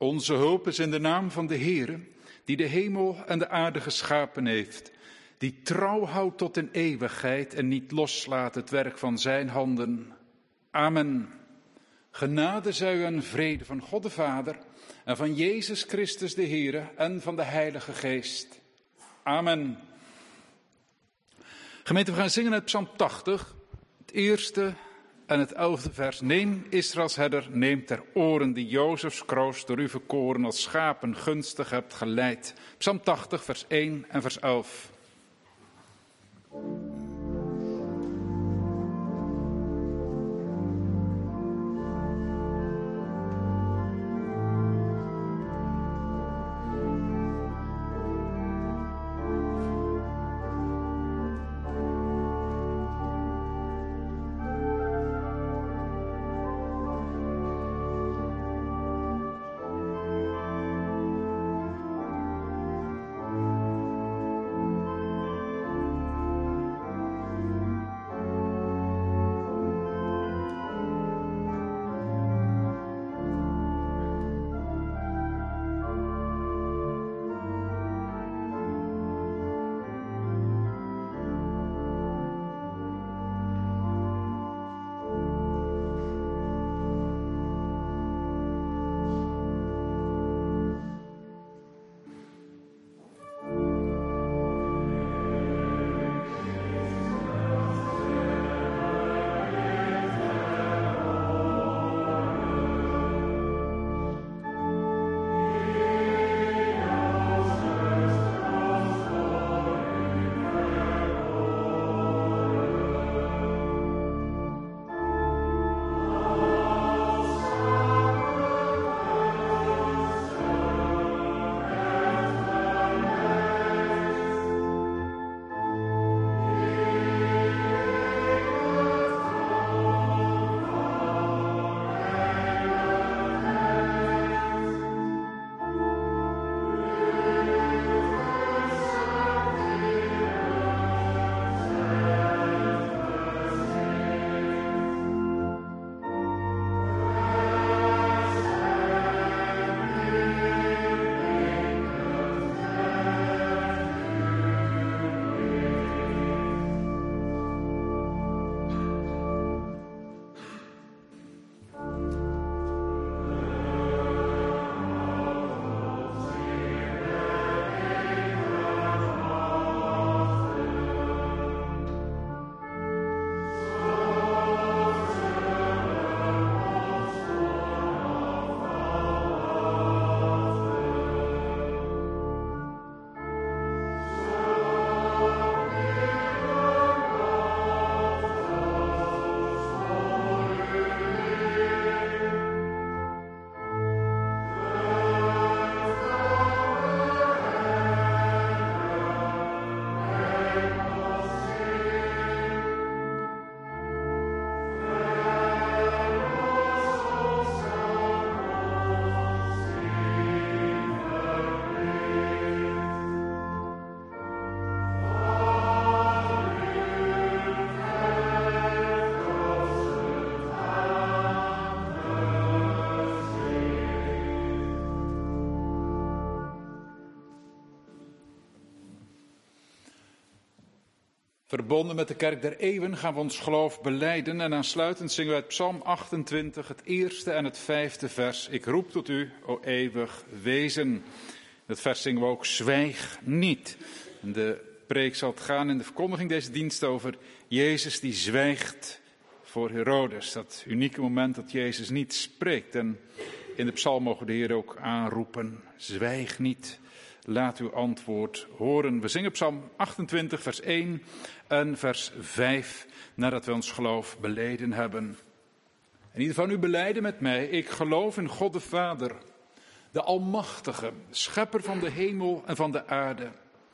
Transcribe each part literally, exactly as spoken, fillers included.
Onze hulp is in de naam van de Heere, die de hemel en de aarde geschapen heeft, die trouw houdt tot in eeuwigheid en niet loslaat het werk van zijn handen. Amen. Genade zij u en vrede van God de Vader en van Jezus Christus de Heere en van de Heilige Geest. Amen. Gemeente, we gaan zingen uit Psalm tachtig, het eerste en het elfde vers. Neem, Israëls herder, neem ter oren die Jozefs kroost door u verkoren als schapen gunstig hebt geleid. Psalm tachtig, vers één en vers elf. Verbonden met de kerk der eeuwen gaan we ons geloof belijden en aansluitend zingen we uit Psalm achtentwintig, het eerste en het vijfde vers. Ik roep tot u, o eeuwig wezen. In het vers zingen we ook, zwijg niet. En de preek zal het gaan in de verkondiging deze dienst over Jezus die zwijgt voor Herodes. Dat unieke moment dat Jezus niet spreekt. En in de psalm mogen we de Heer ook aanroepen, zwijg niet. Laat uw antwoord horen. We zingen Psalm achtentwintig, vers één en vers vijf, nadat we ons geloof beleden hebben. En ieder van u belijden met mij, ik geloof in God de Vader, de Almachtige, schepper van de hemel en van de aarde.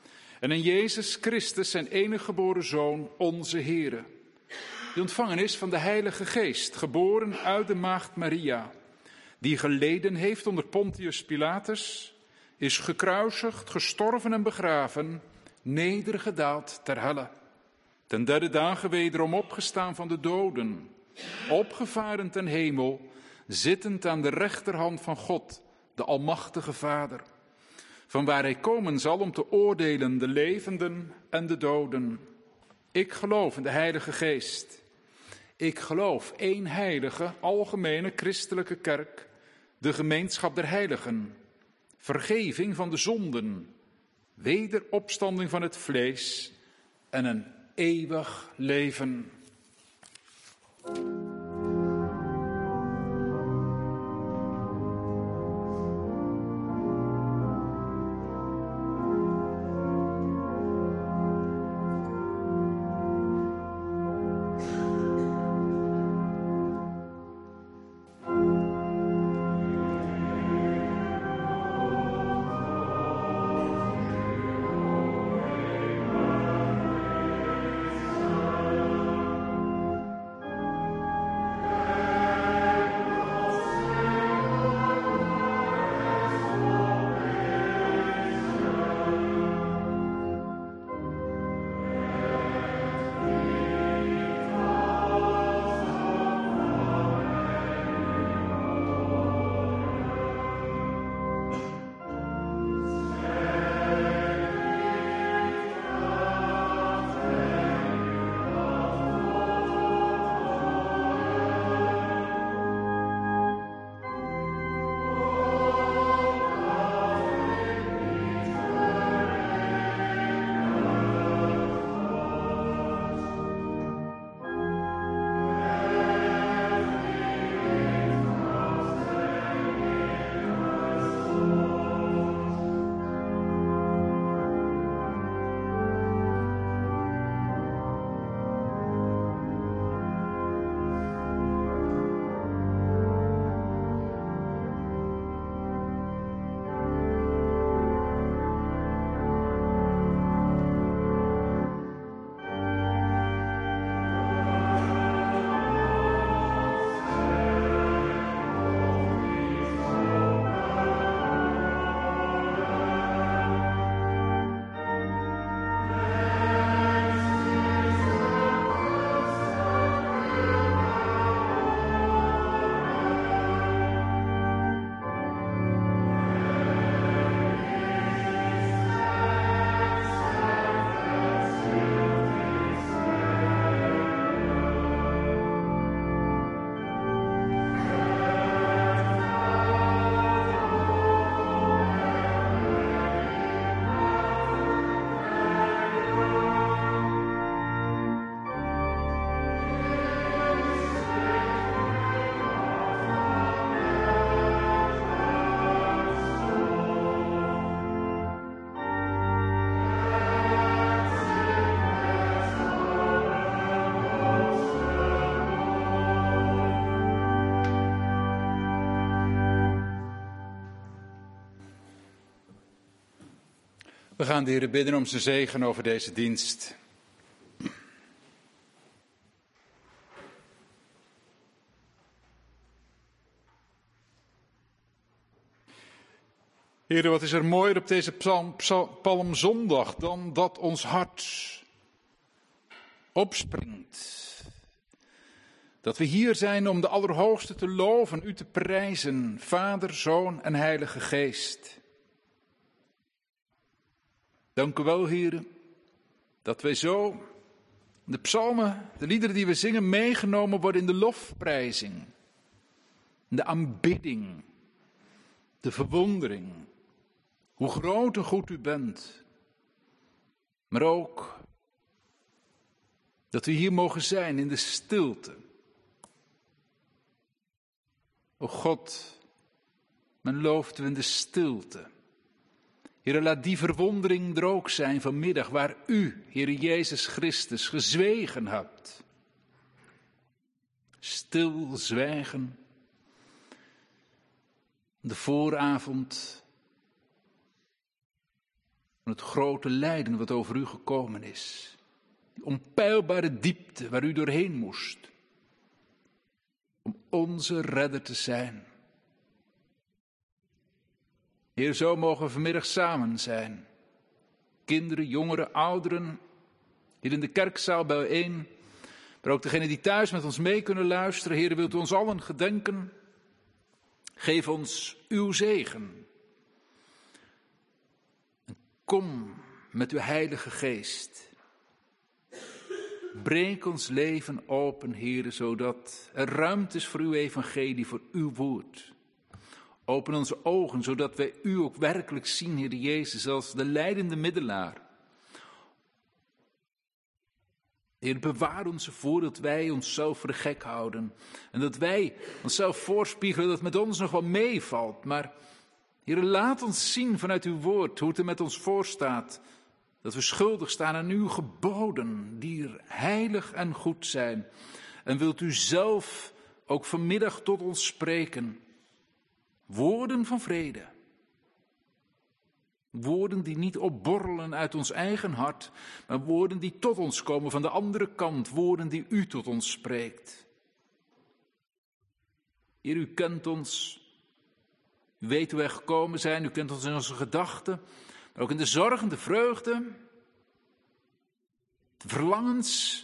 En in Jezus Christus, zijn enige geboren Zoon, onze Heere, die ontvangen is van de Heilige Geest, geboren uit de maagd Maria, die geleden heeft onder Pontius Pilatus, is gekruisigd, gestorven en begraven, nedergedaald ter helle. Ten derde dagen wederom opgestaan van de doden, opgevaren ten hemel, zittend aan de rechterhand van God, de Almachtige Vader, van waar hij komen zal om te oordelen de levenden en de doden. Ik geloof in de Heilige Geest. Ik geloof één heilige, algemene christelijke kerk, de gemeenschap der heiligen, vergeving van de zonden, wederopstanding van het vlees en een eeuwig leven. We gaan de Heer bidden om zijn zegen over deze dienst. Heer, wat is er mooier op deze psalm, psalm, palmzondag dan dat ons hart opspringt. Dat we hier zijn om de Allerhoogste te loven, u te prijzen, Vader, Zoon en Heilige Geest. Dank u wel, Heer, dat wij zo de psalmen, de liederen die we zingen, meegenomen worden in de lofprijzing, de aanbidding, de verwondering, hoe groot en goed u bent. Maar ook dat we hier mogen zijn in de stilte. O God, men looft u in de stilte. Heer, laat die verwondering er ook zijn vanmiddag, waar u, Heer Jezus Christus, gezwegen hebt. Stil zwijgen. De vooravond van het grote lijden wat over u gekomen is. Die onpeilbare diepte waar u doorheen moest. Om onze redder te zijn. Heer, zo mogen we vanmiddag samen zijn. Kinderen, jongeren, ouderen, hier in de kerkzaal bijeen. Maar ook degenen die thuis met ons mee kunnen luisteren. Heer, wilt u ons allen gedenken. Geef ons uw zegen. En kom met uw Heilige Geest. Breek ons leven open, Heere, zodat er ruimte is voor uw evangelie, voor uw woord. Open onze ogen, zodat wij u ook werkelijk zien, Heer Jezus, als de leidende middelaar. Heer, bewaar ons ervoor dat wij onszelf voor de gek houden. En dat wij onszelf voorspiegelen dat het met ons nog wel meevalt. Maar, Heer, laat ons zien vanuit uw woord hoe het er met ons voorstaat. Dat we schuldig staan aan uw geboden, die heilig en goed zijn. En wilt u zelf ook vanmiddag tot ons spreken. Woorden van vrede. Woorden die niet opborrelen uit ons eigen hart, maar woorden die tot ons komen van de andere kant. Woorden die u tot ons spreekt. Heer, u kent ons. U weet hoe wij gekomen zijn. U kent ons in onze gedachten. Maar ook in de zorg en de vreugde. De verlangens.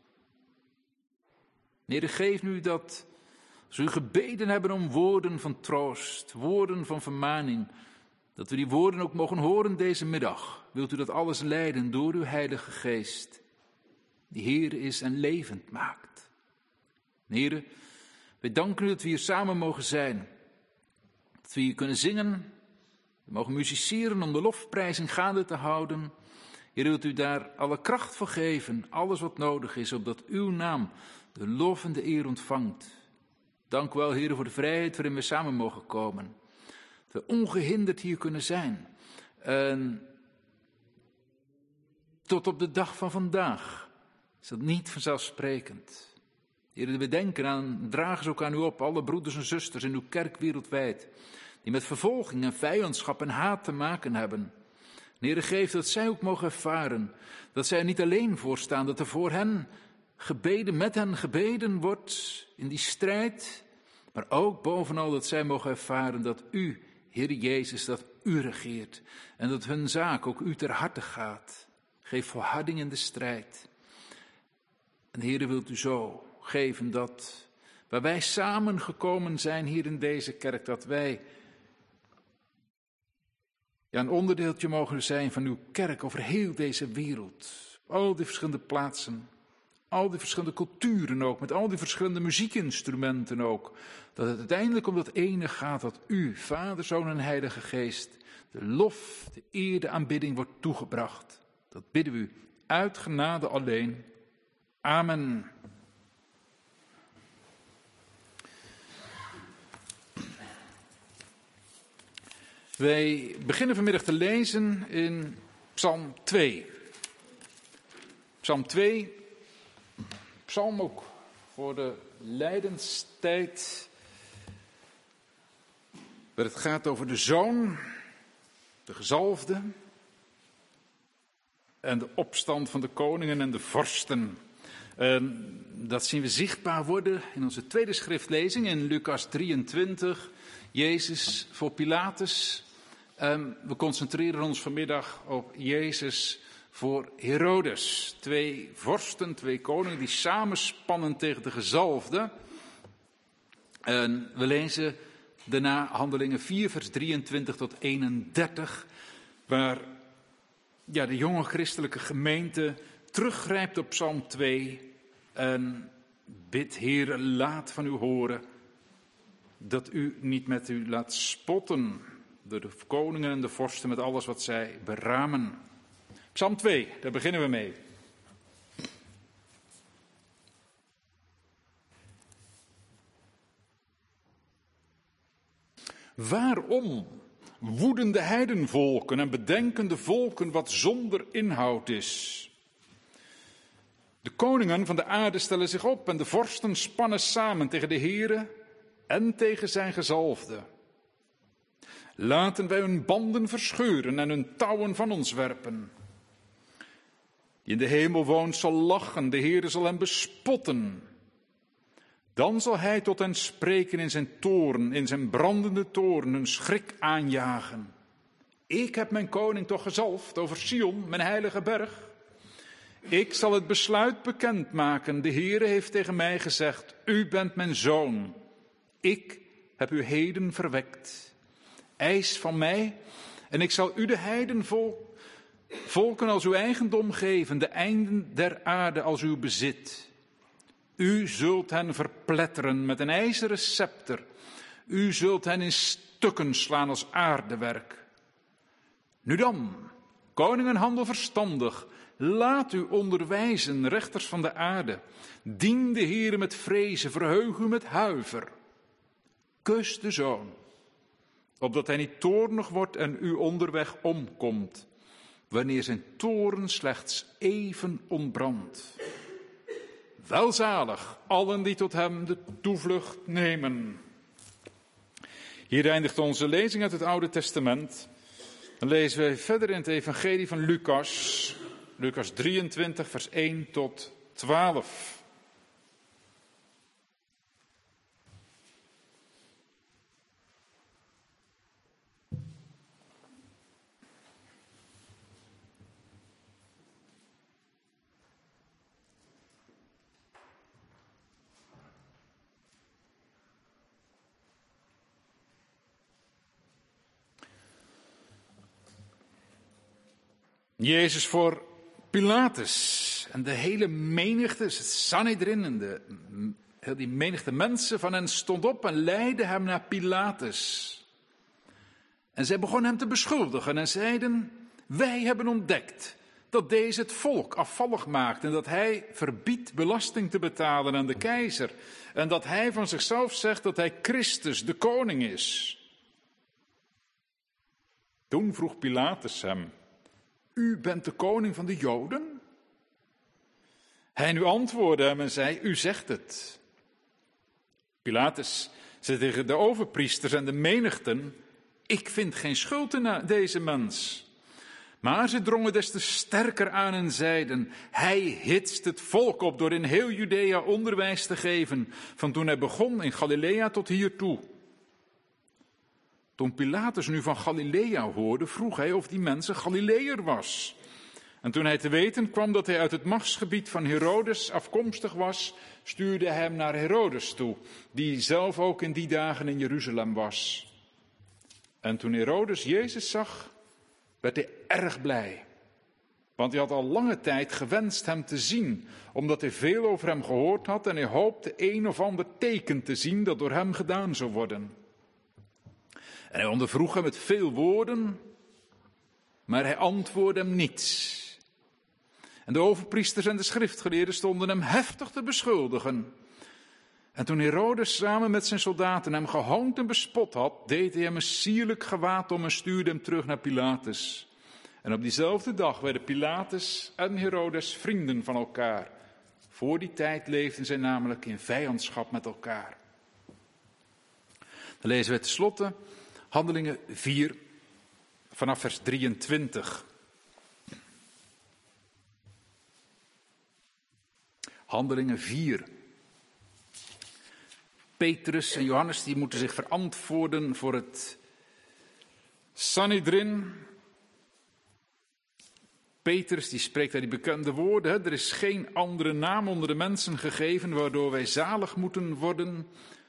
Heer, geef nu dat, als u gebeden hebben om woorden van troost, woorden van vermaning, dat we die woorden ook mogen horen deze middag. Wilt u dat alles leiden door uw Heilige Geest, die Heer is en levend maakt. Heer, wij danken u dat we hier samen mogen zijn. Dat we hier kunnen zingen. We mogen musiceren om de lofprijzing gaande te houden. Heer, wilt u daar alle kracht voor geven, alles wat nodig is, opdat uw naam de lof en de eer ontvangt. Dank u wel, Heer, voor de vrijheid waarin we samen mogen komen. Dat we ongehinderd hier kunnen zijn. En tot op de dag van vandaag is dat niet vanzelfsprekend. Heer, we denken aan, dragen ze ook aan u op, alle broeders en zusters in uw kerk wereldwijd, die met vervolging en vijandschap en haat te maken hebben. Heer, geef dat zij ook mogen ervaren, dat zij er niet alleen voor staan, dat er voor hen gebeden, met hen gebeden wordt in die strijd, maar ook bovenal dat zij mogen ervaren dat u, Heer Jezus, dat u regeert en dat hun zaak ook u ter harte gaat. Geef volharding in de strijd. En Heer, wilt u zo geven dat waar wij samen gekomen zijn hier in deze kerk, dat wij ja, een onderdeeltje mogen zijn van uw kerk over heel deze wereld. Al die verschillende plaatsen, al die verschillende culturen ook, met al die verschillende muziekinstrumenten ook. Dat het uiteindelijk om dat ene gaat dat u, Vader, Zoon en Heilige Geest, de lof, de eer, de aanbidding wordt toegebracht. Dat bidden we u uit genade alleen. Amen. Wij beginnen vanmiddag te lezen in Psalm twee. Psalm twee, psalm ook voor de lijdenstijd, waar het gaat over de zoon, de gezalfde, en de opstand van de koningen en de vorsten. En dat zien we zichtbaar worden in onze tweede schriftlezing in Lucas drieëntwintig. Jezus voor Pilatus. Um, we concentreren ons vanmiddag op Jezus voor Herodes. Twee vorsten, twee koningen die samenspannen tegen de gezalfde. En we lezen daarna Handelingen vier, vers drieëntwintig tot eenendertig, waar ja, de jonge christelijke gemeente teruggrijpt op Psalm twee en bidt, Heere, laat van u horen dat u niet met u laat spotten door de koningen en de vorsten met alles wat zij beramen. Psalm twee, daar beginnen we mee. Waarom woeden de heidenvolken en bedenken de volken wat zonder inhoud is? De koningen van de aarde stellen zich op en de vorsten spannen samen tegen de Heere en tegen zijn gezalfde. Laten wij hun banden verscheuren en hun touwen van ons werpen. Die in de hemel woont zal lachen, de Heere zal hem bespotten. Dan zal hij tot hen spreken in zijn toorn, in zijn brandende toorn, hun schrik aanjagen. Ik heb mijn koning toch gezalfd over Sion, mijn heilige berg. Ik zal het besluit bekendmaken. De Heere heeft tegen mij gezegd, u bent mijn zoon. Ik heb u heden verwekt. Eis van mij, en ik zal u de heidenvolk, volken als uw eigendom geven, de einden der aarde als uw bezit. U zult hen verpletteren met een ijzeren scepter. U zult hen in stukken slaan als aardewerk. Nu dan, koningen handel verstandig, laat u onderwijzen, rechters van de aarde. Dien de Heere met vrezen, verheug u met huiver. Kus de Zoon, opdat hij niet toornig wordt en u onderweg omkomt, wanneer zijn toorn slechts even ontbrandt. Welzalig allen die tot hem de toevlucht nemen. Hier eindigt onze lezing uit het Oude Testament. Dan lezen we verder in het evangelie van Lucas, Lucas drieëntwintig, vers één tot twaalf. Jezus voor Pilatus en de hele menigte, het Sanhedrin en de, heel die menigte mensen van hen stond op en leidde hem naar Pilatus. En zij begonnen hem te beschuldigen en zeiden, wij hebben ontdekt dat deze het volk afvallig maakt en dat hij verbiedt belasting te betalen aan de keizer. En dat hij van zichzelf zegt dat hij Christus, de koning is. Toen vroeg Pilatus hem, u bent de koning van de Joden? Hij nu antwoordde hem en zei, u zegt het. Pilatus zei tegen de overpriesters en de menigten, ik vind geen schuld in deze mens. Maar ze drongen des te sterker aan en zeiden, hij hitst het volk op door in heel Judea onderwijs te geven, van toen hij begon in Galilea tot hiertoe. Toen Pilatus nu van Galilea hoorde, vroeg hij of die mens een Galileër was. En toen hij te weten kwam dat hij uit het machtsgebied van Herodes afkomstig was, stuurde hij hem naar Herodes toe, die zelf ook in die dagen in Jeruzalem was. En toen Herodes Jezus zag, werd hij erg blij. Want hij had al lange tijd gewenst hem te zien, omdat hij veel over hem gehoord had en hij hoopte een of ander teken te zien dat door hem gedaan zou worden. En hij ondervroeg hem met veel woorden, maar hij antwoordde hem niets. En de overpriesters en de schriftgeleerden stonden hem heftig te beschuldigen. En toen Herodes samen met zijn soldaten hem gehoond en bespot had, deed hij hem een sierlijk gewaad om en stuurde hem terug naar Pilatus. En op diezelfde dag werden Pilatus en Herodes vrienden van elkaar. Voor die tijd leefden zij namelijk in vijandschap met elkaar. Dan lezen we tenslotte Handelingen vier, vanaf vers drieëntwintig. Handelingen vier. Petrus en Johannes die moeten zich verantwoorden voor het Sanhedrin. Petrus die spreekt daar die bekende woorden. Hè? Er is geen andere naam onder de mensen gegeven waardoor wij zalig moeten worden.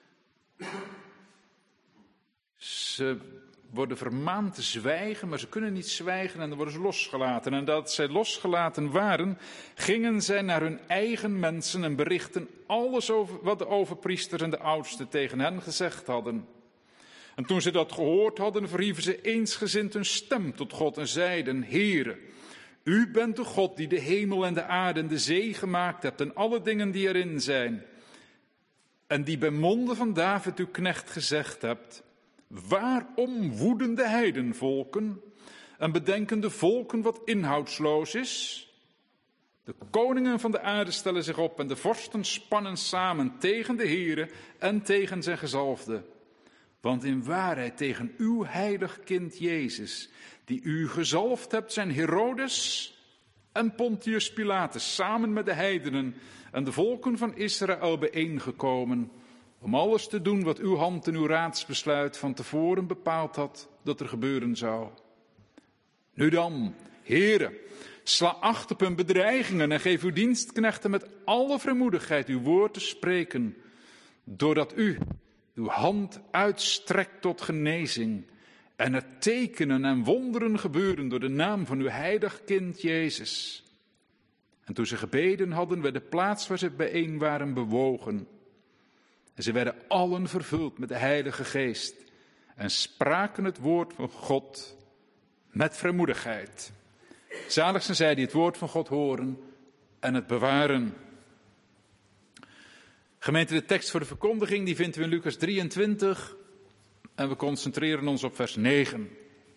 Ze worden vermaand te zwijgen, maar ze kunnen niet zwijgen en dan worden ze losgelaten. En dat zij losgelaten waren, gingen zij naar hun eigen mensen en berichten alles over wat de overpriesters en de oudsten tegen hen gezegd hadden. En toen ze dat gehoord hadden, verhieven ze eensgezind hun stem tot God en zeiden, Heere, u bent de God die de hemel en de aarde en de zee gemaakt hebt en alle dingen die erin zijn. En die bij monden van David uw knecht gezegd hebt, waarom woeden de heidenvolken en bedenken de volken wat inhoudsloos is? De koningen van de aarde stellen zich op en de vorsten spannen samen tegen de Heere en tegen zijn gezalfde. Want in waarheid tegen uw heilig kind Jezus, die u gezalfd hebt, zijn Herodes en Pontius Pilatus samen met de heidenen en de volken van Israël bijeengekomen, om alles te doen wat uw hand en uw raadsbesluit van tevoren bepaald had dat er gebeuren zou. Nu dan, Heere, sla acht op hun bedreigingen en geef uw dienstknechten met alle vrijmoedigheid uw woord te spreken, doordat u uw hand uitstrekt tot genezing en er tekenen en wonderen gebeuren door de naam van uw heilig kind Jezus. En toen ze gebeden hadden, werd de plaats waar ze bijeen waren bewogen. En ze werden allen vervuld met de Heilige Geest en spraken het woord van God met vrijmoedigheid. Zalig zijn zij die het woord van God horen en het bewaren. Gemeente, de tekst voor de verkondiging die vinden we in Lucas drieëntwintig en we concentreren ons op vers negen.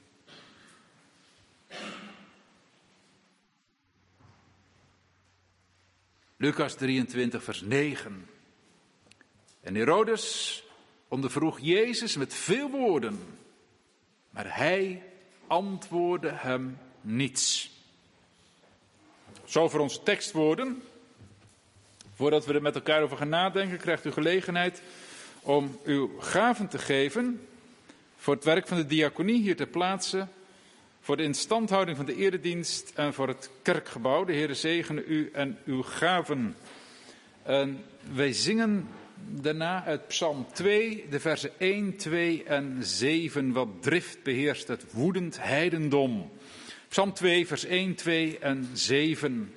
Lucas drieëntwintig, vers negen. En Herodes ondervroeg Jezus met veel woorden, maar hij antwoordde hem niets. Zo voor onze tekstwoorden. Voordat we er met elkaar over gaan nadenken, krijgt u gelegenheid om uw gaven te geven voor het werk van de diaconie hier ter plaatse, voor de instandhouding van de eredienst en voor het kerkgebouw. De Heere zegene u en uw gaven. En wij zingen daarna uit Psalm twee, de versen één, twee en zeven. Wat drift beheerst het woedend heidendom. Psalm twee, vers één, twee en zeven.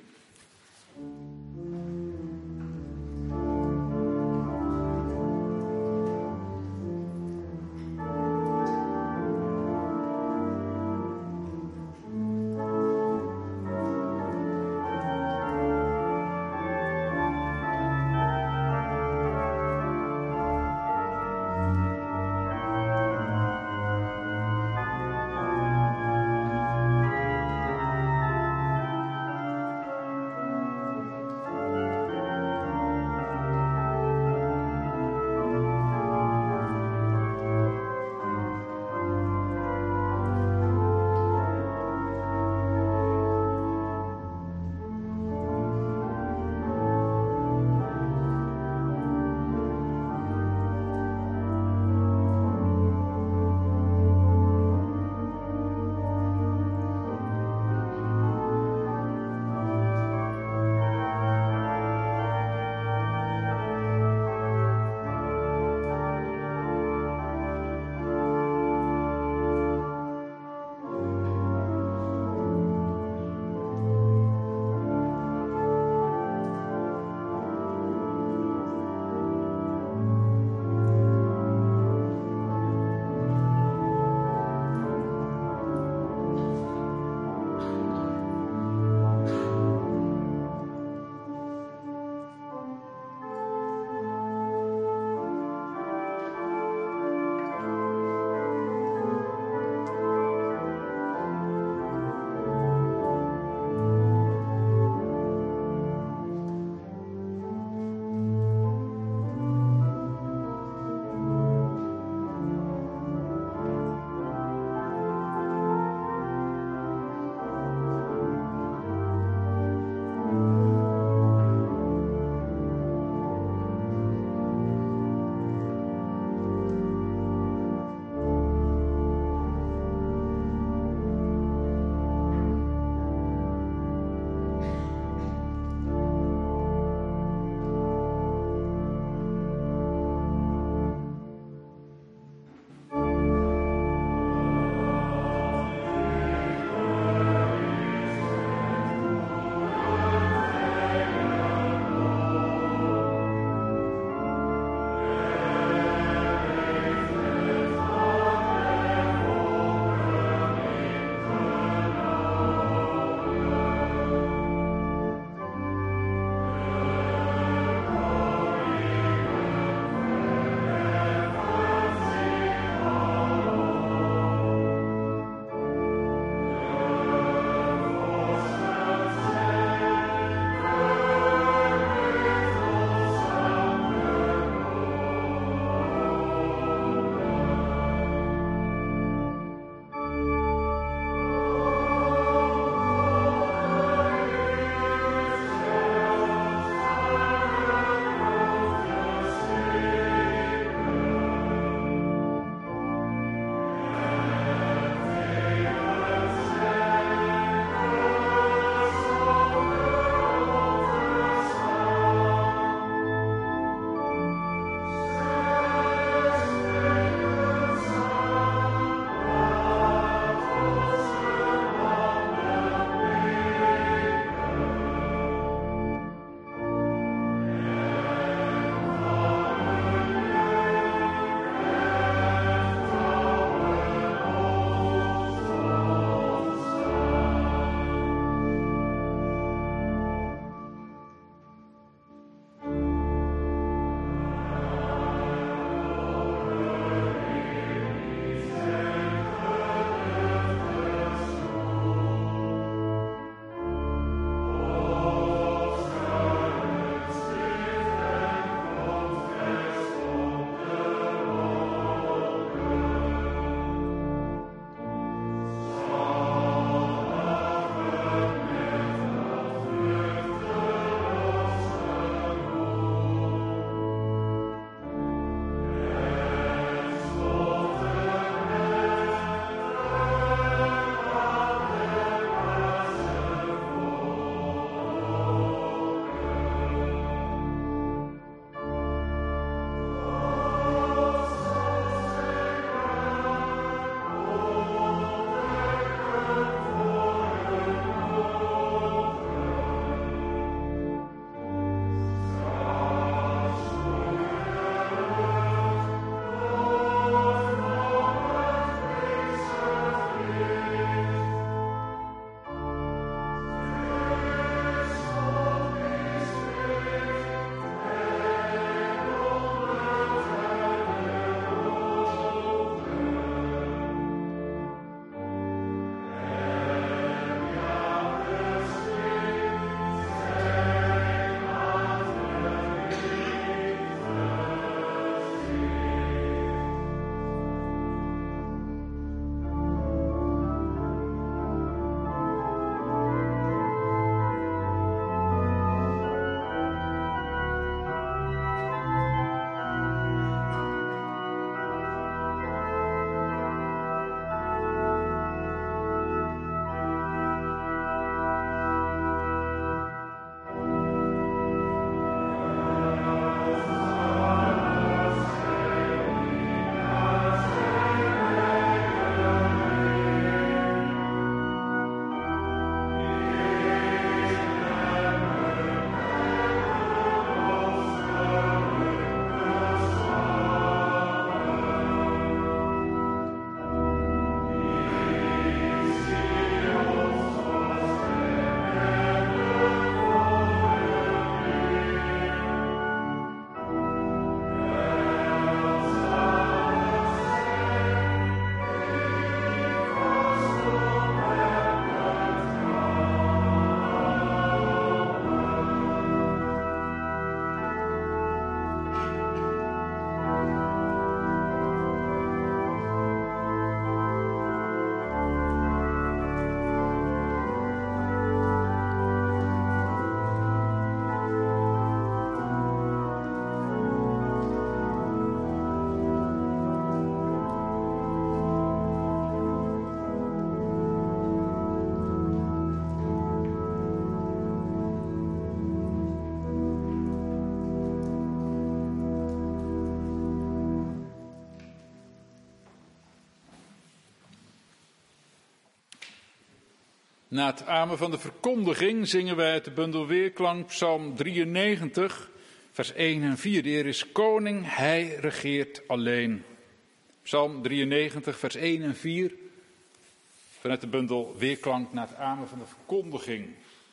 Na het amen van de verkondiging zingen wij uit de bundel Weerklank, Psalm drieënnegentig, vers één en vier. De Heer is koning, hij regeert alleen. Psalm drieënnegentig, vers één en vier, vanuit de bundel Weerklank na het amen van de verkondiging.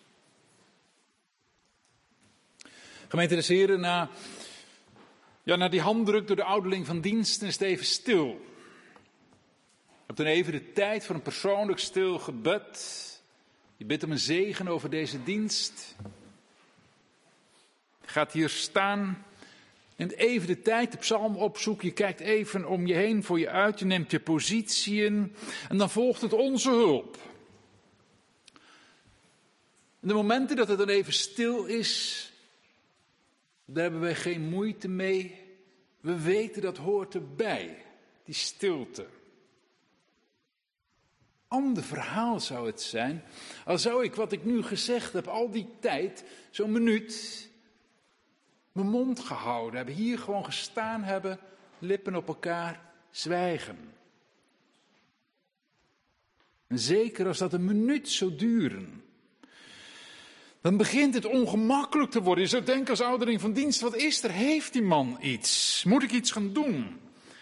Gemeente des Heren, na, ja, na die handdruk door de ouderling van diensten is het even stil. Je hebt dan even de tijd voor een persoonlijk stil gebed. Je bidt om een zegen over deze dienst. Je gaat hier staan. Neemt even de tijd, de psalm opzoeken. Je kijkt even om je heen voor je uit. Je neemt je positie in. En dan volgt het onze hulp. En de momenten dat het dan even stil is, daar hebben wij geen moeite mee. We weten dat hoort erbij. Die stilte. Ander verhaal zou het zijn, al zou ik wat ik nu gezegd heb, al die tijd, zo'n minuut, mijn mond gehouden hebben, hier gewoon gestaan hebben, lippen op elkaar, zwijgen. En zeker als dat een minuut zou duren, dan begint het ongemakkelijk te worden. Je zou denken als ouderling van dienst, wat is er? Heeft die man iets? Moet ik iets gaan doen?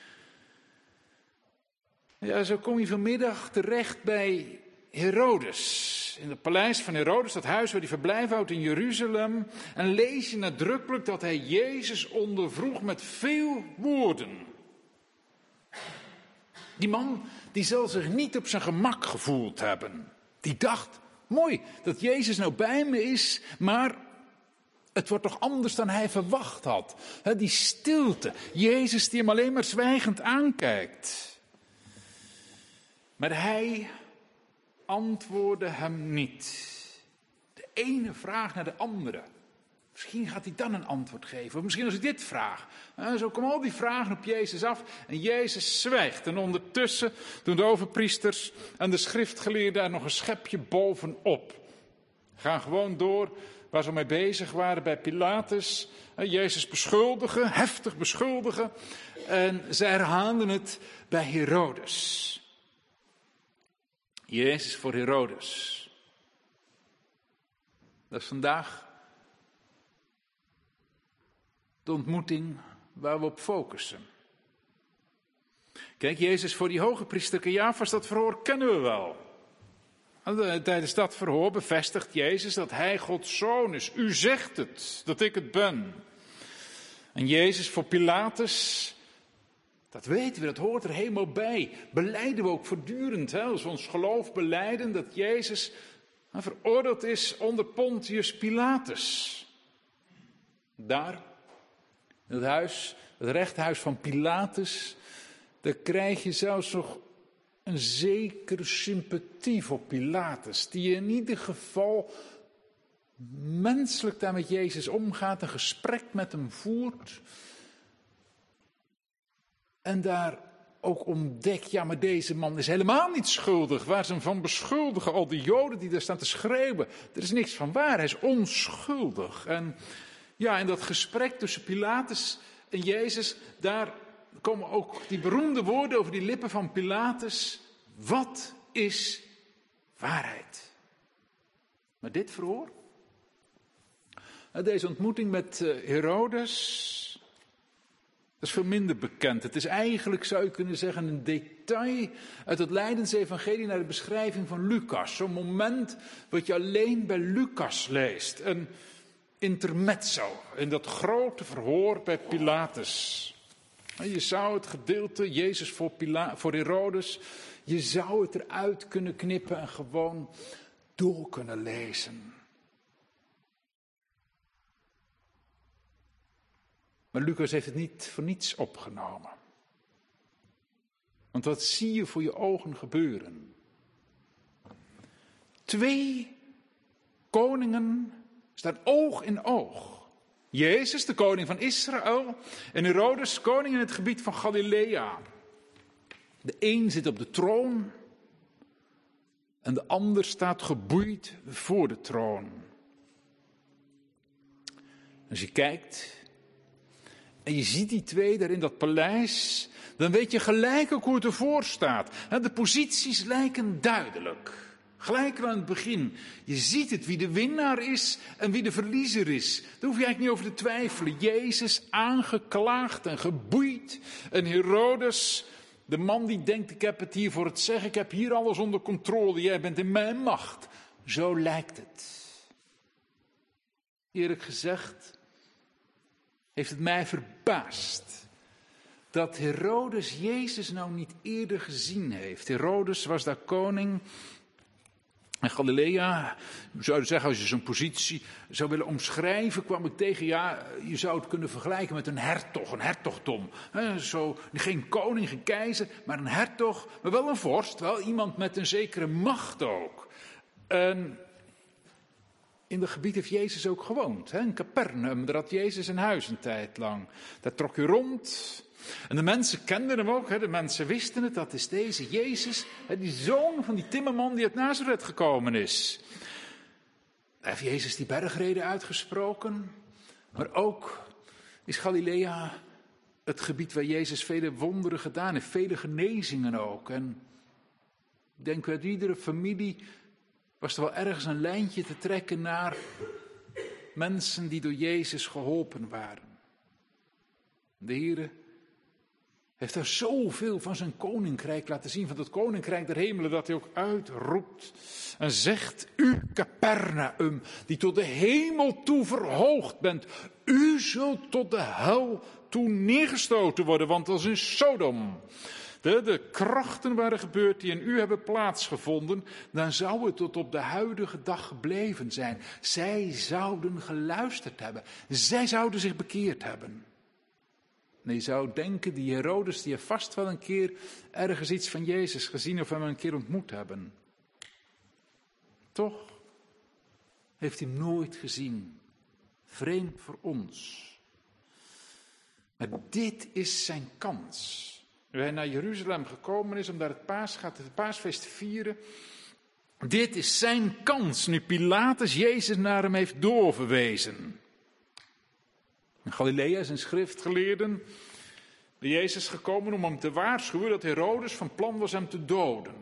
Ja, zo kom je vanmiddag terecht bij Herodes. In het paleis van Herodes, dat huis waar hij verblijf houdt in Jeruzalem. En lees je nadrukkelijk dat hij Jezus ondervroeg met veel woorden. Die man, die zal zich niet op zijn gemak gevoeld hebben. Die dacht, mooi dat Jezus nou bij me is, maar het wordt toch anders dan hij verwacht had. He, die stilte, Jezus die hem alleen maar zwijgend aankijkt. Maar hij antwoordde hem niet. De ene vraag naar de andere. Misschien gaat hij dan een antwoord geven. Of misschien als ik dit vraag. Zo komen al die vragen op Jezus af. En Jezus zwijgt. En ondertussen doen de overpriesters en de schriftgeleerden er nog een schepje bovenop. Gaan gewoon door waar ze mee bezig waren bij Pilatus. Jezus beschuldigen, heftig beschuldigen. En zij herhaalden het bij Herodes. Jezus voor Herodes. Dat is vandaag de ontmoeting waar we op focussen. Kijk, Jezus voor die hoge priester Caiaphas, dat verhoor kennen we wel. En tijdens dat verhoor bevestigt Jezus dat hij Gods zoon is. U zegt het, dat ik het ben. En Jezus voor Pilatus, dat weten we, dat hoort er helemaal bij. Belijden we ook voortdurend, hè, als we ons geloof belijden dat Jezus veroordeeld is onder Pontius Pilatus. Daar, in het huis, het rechthuis van Pilatus, daar krijg je zelfs nog een zekere sympathie voor Pilatus, die in ieder geval menselijk daar met Jezus omgaat, een gesprek met hem voert. En daar ook ontdekt, ja, maar deze man is helemaal niet schuldig. Waar ze hem van beschuldigen, al die Joden die daar staan te schreeuwen. Er is niks van waar, hij is onschuldig. En ja, in dat gesprek tussen Pilatus en Jezus, daar komen ook die beroemde woorden over die lippen van Pilatus. Wat is waarheid? Maar dit verhoor, deze ontmoeting met Herodes, dat is veel minder bekend. Het is eigenlijk, zou je kunnen zeggen, een detail uit het Lijdensevangelie naar de beschrijving van Lucas. Zo'n moment wat je alleen bij Lucas leest. Een intermezzo in dat grote verhoor bij Pilatus. Je zou het gedeelte, Jezus voor, Pila- voor Herodes, je zou het eruit kunnen knippen en gewoon door kunnen lezen. Maar Lucas heeft het niet voor niets opgenomen. Want wat zie je voor je ogen gebeuren? Twee koningen staan oog in oog. Jezus, de koning van Israël, en Herodes, koning in het gebied van Galilea. De een zit op de troon en de ander staat geboeid voor de troon. Als je kijkt en je ziet die twee daar in dat paleis, dan weet je gelijk ook hoe het ervoor staat. De posities lijken duidelijk. Gelijk al aan het begin. Je ziet het, wie de winnaar is en wie de verliezer is. Daar hoef je eigenlijk niet over te twijfelen. Jezus aangeklaagd en geboeid. En Herodes, de man die denkt, ik heb het hier voor het zeggen. Ik heb hier alles onder controle. Jij bent in mijn macht. Zo lijkt het. Eerlijk gezegd heeft het mij verbaasd dat Herodes Jezus nou niet eerder gezien heeft. Herodes was daar koning in Galilea. Je zou zeggen, als je zo'n positie zou willen omschrijven, kwam ik tegen, ja, je zou het kunnen vergelijken met een hertog, een hertogdom. He, zo, geen koning, geen keizer, maar een hertog, maar wel een vorst, wel iemand met een zekere macht ook. En in dat gebied heeft Jezus ook gewoond, hè? In Capernaum, daar had Jezus een huis een tijd lang. Daar trok hij rond. En de mensen kenden hem ook, hè? De mensen wisten het, dat is deze Jezus, hè? Die zoon van die timmerman die uit Nazareth gekomen is. Daar heeft Jezus die bergreden uitgesproken, maar ook is Galilea het gebied waar Jezus vele wonderen gedaan heeft, vele genezingen ook. En ik denk uit iedere familie was er wel ergens een lijntje te trekken naar mensen die door Jezus geholpen waren. De Heere heeft daar zoveel van zijn koninkrijk laten zien, van het koninkrijk der hemelen, dat hij ook uitroept en zegt, u Capernaum, die tot de hemel toe verhoogd bent, u zult tot de hel toe neergestoten worden, want als in Sodom De, de krachten waren gebeurd die in u hebben plaatsgevonden, dan zou het tot op de huidige dag gebleven zijn. Zij zouden geluisterd hebben. Zij zouden zich bekeerd hebben. En je zou denken, die Herodes, die heeft vast wel een keer ergens iets van Jezus gezien of hem een keer ontmoet hebben. Toch heeft hij hem nooit gezien. Vreemd voor ons. Maar dit is zijn kans. Nu hij naar Jeruzalem gekomen is om daar het, paas, gaat het paasfeest te vieren. Dit is zijn kans, nu Pilatus Jezus naar hem heeft doorverwezen. In Galilea zijn schriftgeleerden bij Jezus gekomen om hem te waarschuwen dat Herodes van plan was hem te doden.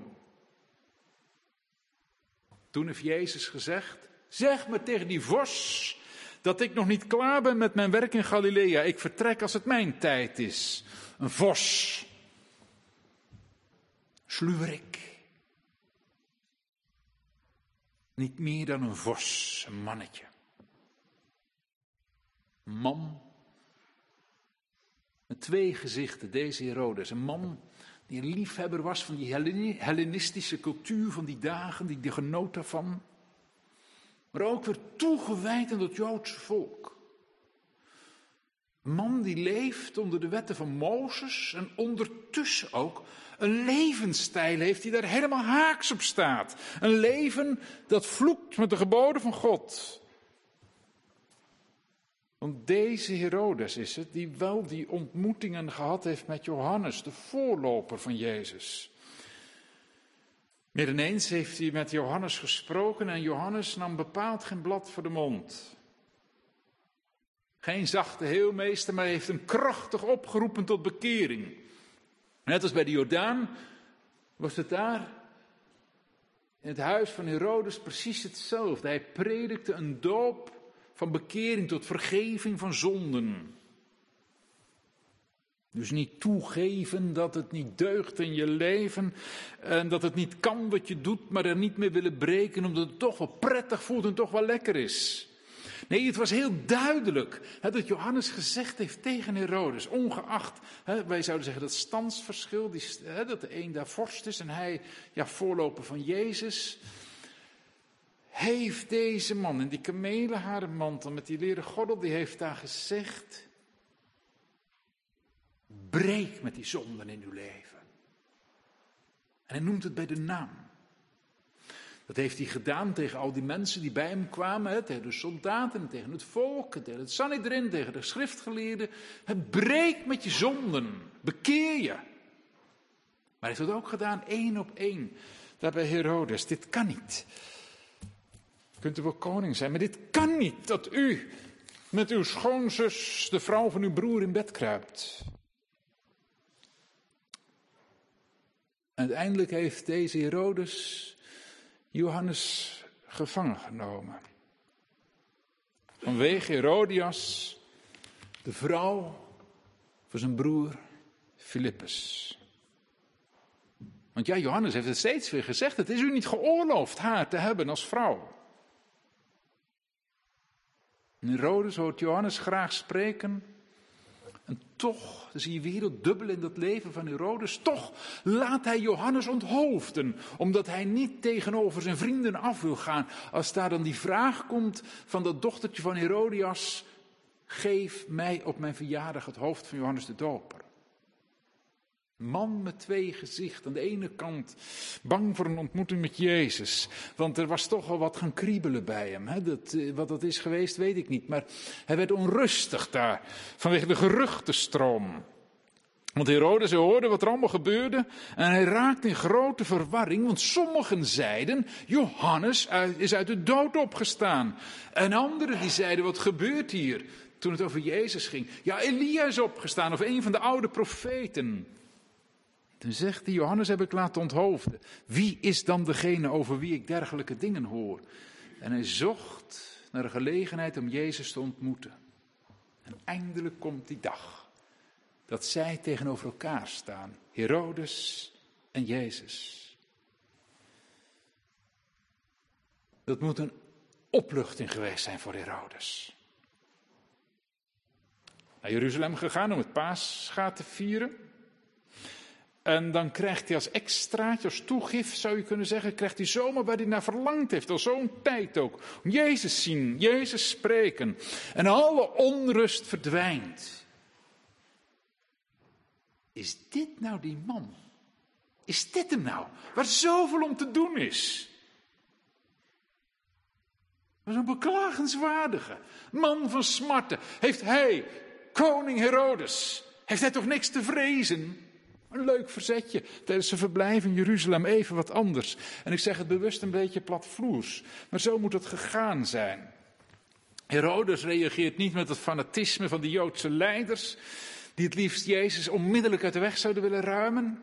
Toen heeft Jezus gezegd, zeg maar tegen die vos dat ik nog niet klaar ben met mijn werk in Galilea. Ik vertrek als het mijn tijd is. Een vos. Sluwerik. Niet meer dan een vos, een mannetje. Een man met twee gezichten, deze Herodes. Een man die een liefhebber was van die Hellenistische cultuur van die dagen, die, die genoot daarvan. Maar ook weer toegewijd aan het Joodse volk. Een man die leeft onder de wetten van Mozes en ondertussen ook een levensstijl heeft die daar helemaal haaks op staat. Een leven dat vloekt met de geboden van God. Want deze Herodes is het die wel die ontmoetingen gehad heeft met Johannes, de voorloper van Jezus. Meer dan eens heeft hij met Johannes gesproken en Johannes nam bepaald geen blad voor de mond. Geen zachte heelmeester, maar hij heeft hem krachtig opgeroepen tot bekering. Net als bij de Jordaan was het daar in het huis van Herodes precies hetzelfde. Hij predikte een doop van bekering tot vergeving van zonden. Dus niet toegeven dat het niet deugt in je leven en dat het niet kan wat je doet, maar er niet mee willen breken omdat het toch wel prettig voelt en toch wel lekker is. Nee, het was heel duidelijk hè, dat Johannes gezegd heeft tegen Herodes, ongeacht, hè, wij zouden zeggen dat standsverschil, die, hè, dat de een daar vorst is en hij ja, voorloper van Jezus. Heeft deze man in die kamelenharen mantel met die leren gordel, die heeft daar gezegd, breek met die zonden in uw leven. En hij noemt het bij de naam. Dat heeft hij gedaan tegen al die mensen die bij hem kwamen, hè, tegen de soldaten, tegen het volk, tegen het Sanhedrin, tegen de schriftgeleerden. Breek met je zonden, bekeer je. Maar hij heeft het ook gedaan, één op één, daar bij Herodes. Dit kan niet. Kunt u wel koning zijn, maar dit kan niet, dat u met uw schoonzus, de vrouw van uw broer, in bed kruipt. Uiteindelijk heeft deze Herodes Johannes gevangen genomen. Vanwege Herodias, de vrouw van zijn broer Filippus. Want ja, Johannes heeft het steeds weer gezegd, het is u niet geoorloofd haar te hebben als vrouw. En Herodes hoort Johannes graag spreken. En toch, dan zie je weer dat dubbel in dat leven van Herodes, toch laat hij Johannes onthoofden. Omdat hij niet tegenover zijn vrienden af wil gaan. Als daar dan die vraag komt van dat dochtertje van Herodias, geef mij op mijn verjaardag het hoofd van Johannes de Doper. Man met twee gezichten. Aan de ene kant bang voor een ontmoeting met Jezus. Want er was toch al wat gaan kriebelen bij hem. Hè? Dat, wat dat is geweest weet ik niet. Maar hij werd onrustig daar. Vanwege de geruchtenstroom. Want Herodes hoorde wat er allemaal gebeurde. En hij raakte in grote verwarring. Want sommigen zeiden, Johannes is uit de dood opgestaan. En anderen die zeiden, wat gebeurt hier? Toen het over Jezus ging. Ja, Elia is opgestaan. Of een van de oude profeten. Toen zegt hij, Johannes heb ik laten onthoofden. Wie is dan degene over wie ik dergelijke dingen hoor? En hij zocht naar een gelegenheid om Jezus te ontmoeten. En eindelijk komt die dag dat zij tegenover elkaar staan. Herodes en Jezus. Dat moet een opluchting geweest zijn voor Herodes. Naar Jeruzalem gegaan om het Paascha te vieren. En dan krijgt hij als extraatje, als toegif zou je kunnen zeggen, krijgt hij zomaar waar hij naar verlangd heeft, al zo'n tijd ook. Jezus zien, Jezus spreken. En alle onrust verdwijnt. Is dit nou die man? Is dit hem nou? Waar zoveel om te doen is. Zo'n beklagenswaardige man van smarten. Heeft hij, koning Herodes, heeft hij toch niks te vrezen? Een leuk verzetje tijdens zijn verblijf in Jeruzalem, even wat anders. En ik zeg het bewust een beetje platvloers, maar zo moet het gegaan zijn. Herodes reageert niet met het fanatisme van de Joodse leiders, die het liefst Jezus onmiddellijk uit de weg zouden willen ruimen.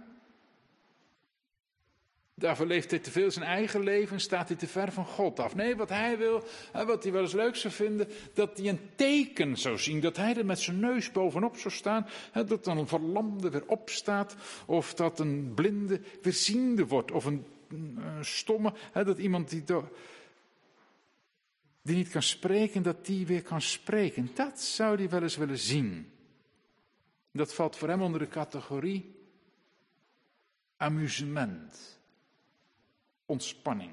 Daarvoor leeft hij te veel zijn eigen leven, staat hij te ver van God af. Nee, wat hij wil, wat hij wel eens leuk zou vinden, dat hij een teken zou zien. Dat hij er met zijn neus bovenop zou staan, dat dan een verlamde weer opstaat. Of dat een blinde weer ziende wordt. Of een, een stomme, dat iemand die, die niet kan spreken, dat die weer kan spreken. Dat zou hij wel eens willen zien. Dat valt voor hem onder de categorie amusement. Ontspanning.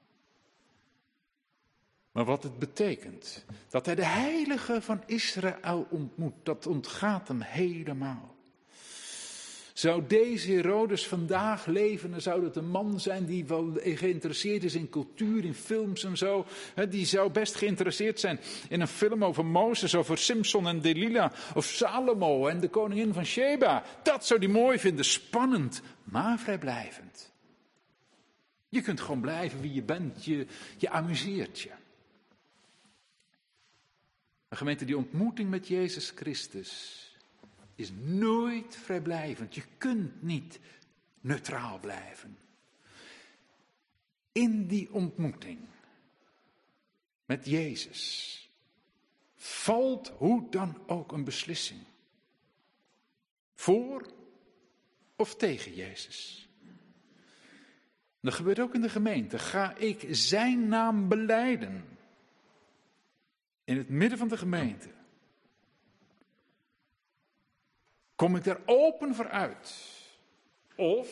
Maar wat het betekent, dat hij de heilige van Israël ontmoet, dat ontgaat hem helemaal. Zou deze Herodes vandaag leven, dan zou dat een man zijn die wel geïnteresseerd is in cultuur, in films en zo. Die zou best geïnteresseerd zijn in een film over Mozes, over Simson en Delila, of Salomo en de koningin van Sheba. Dat zou hij mooi vinden, spannend, maar vrijblijvend. Je kunt gewoon blijven wie je bent, je, je amuseert je. Maar gemeente, die ontmoeting met Jezus Christus is nooit vrijblijvend. Je kunt niet neutraal blijven. In die ontmoeting met Jezus valt hoe dan ook een beslissing. Voor of tegen Jezus. Dat gebeurt ook in de gemeente. Ga ik zijn naam belijden? In het midden van de gemeente. Kom ik daar open voor uit? Of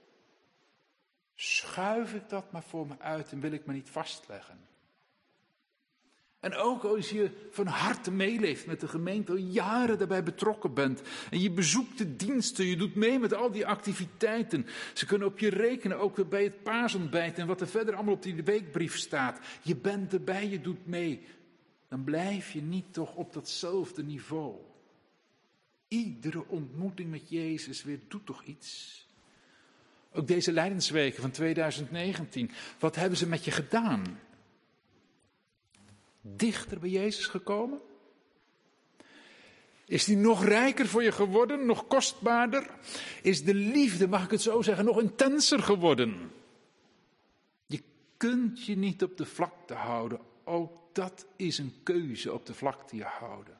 schuif ik dat maar voor me uit en wil ik me niet vastleggen? En ook als je van harte meeleeft met de gemeente, al jaren daarbij betrokken bent. En je bezoekt de diensten, je doet mee met al die activiteiten. Ze kunnen op je rekenen, ook bij het paasontbijt en wat er verder allemaal op die weekbrief staat. Je bent erbij, je doet mee. Dan blijf je niet toch op datzelfde niveau. Iedere ontmoeting met Jezus weer doet toch iets. Ook deze lijdensweken van tweeduizend negentien, wat hebben ze met je gedaan? Dichter bij Jezus gekomen? Is die nog rijker voor je geworden, nog kostbaarder? Is de liefde, mag ik het zo zeggen, nog intenser geworden? Je kunt je niet op de vlakte houden. Ook dat is een keuze, op de vlakte je houden.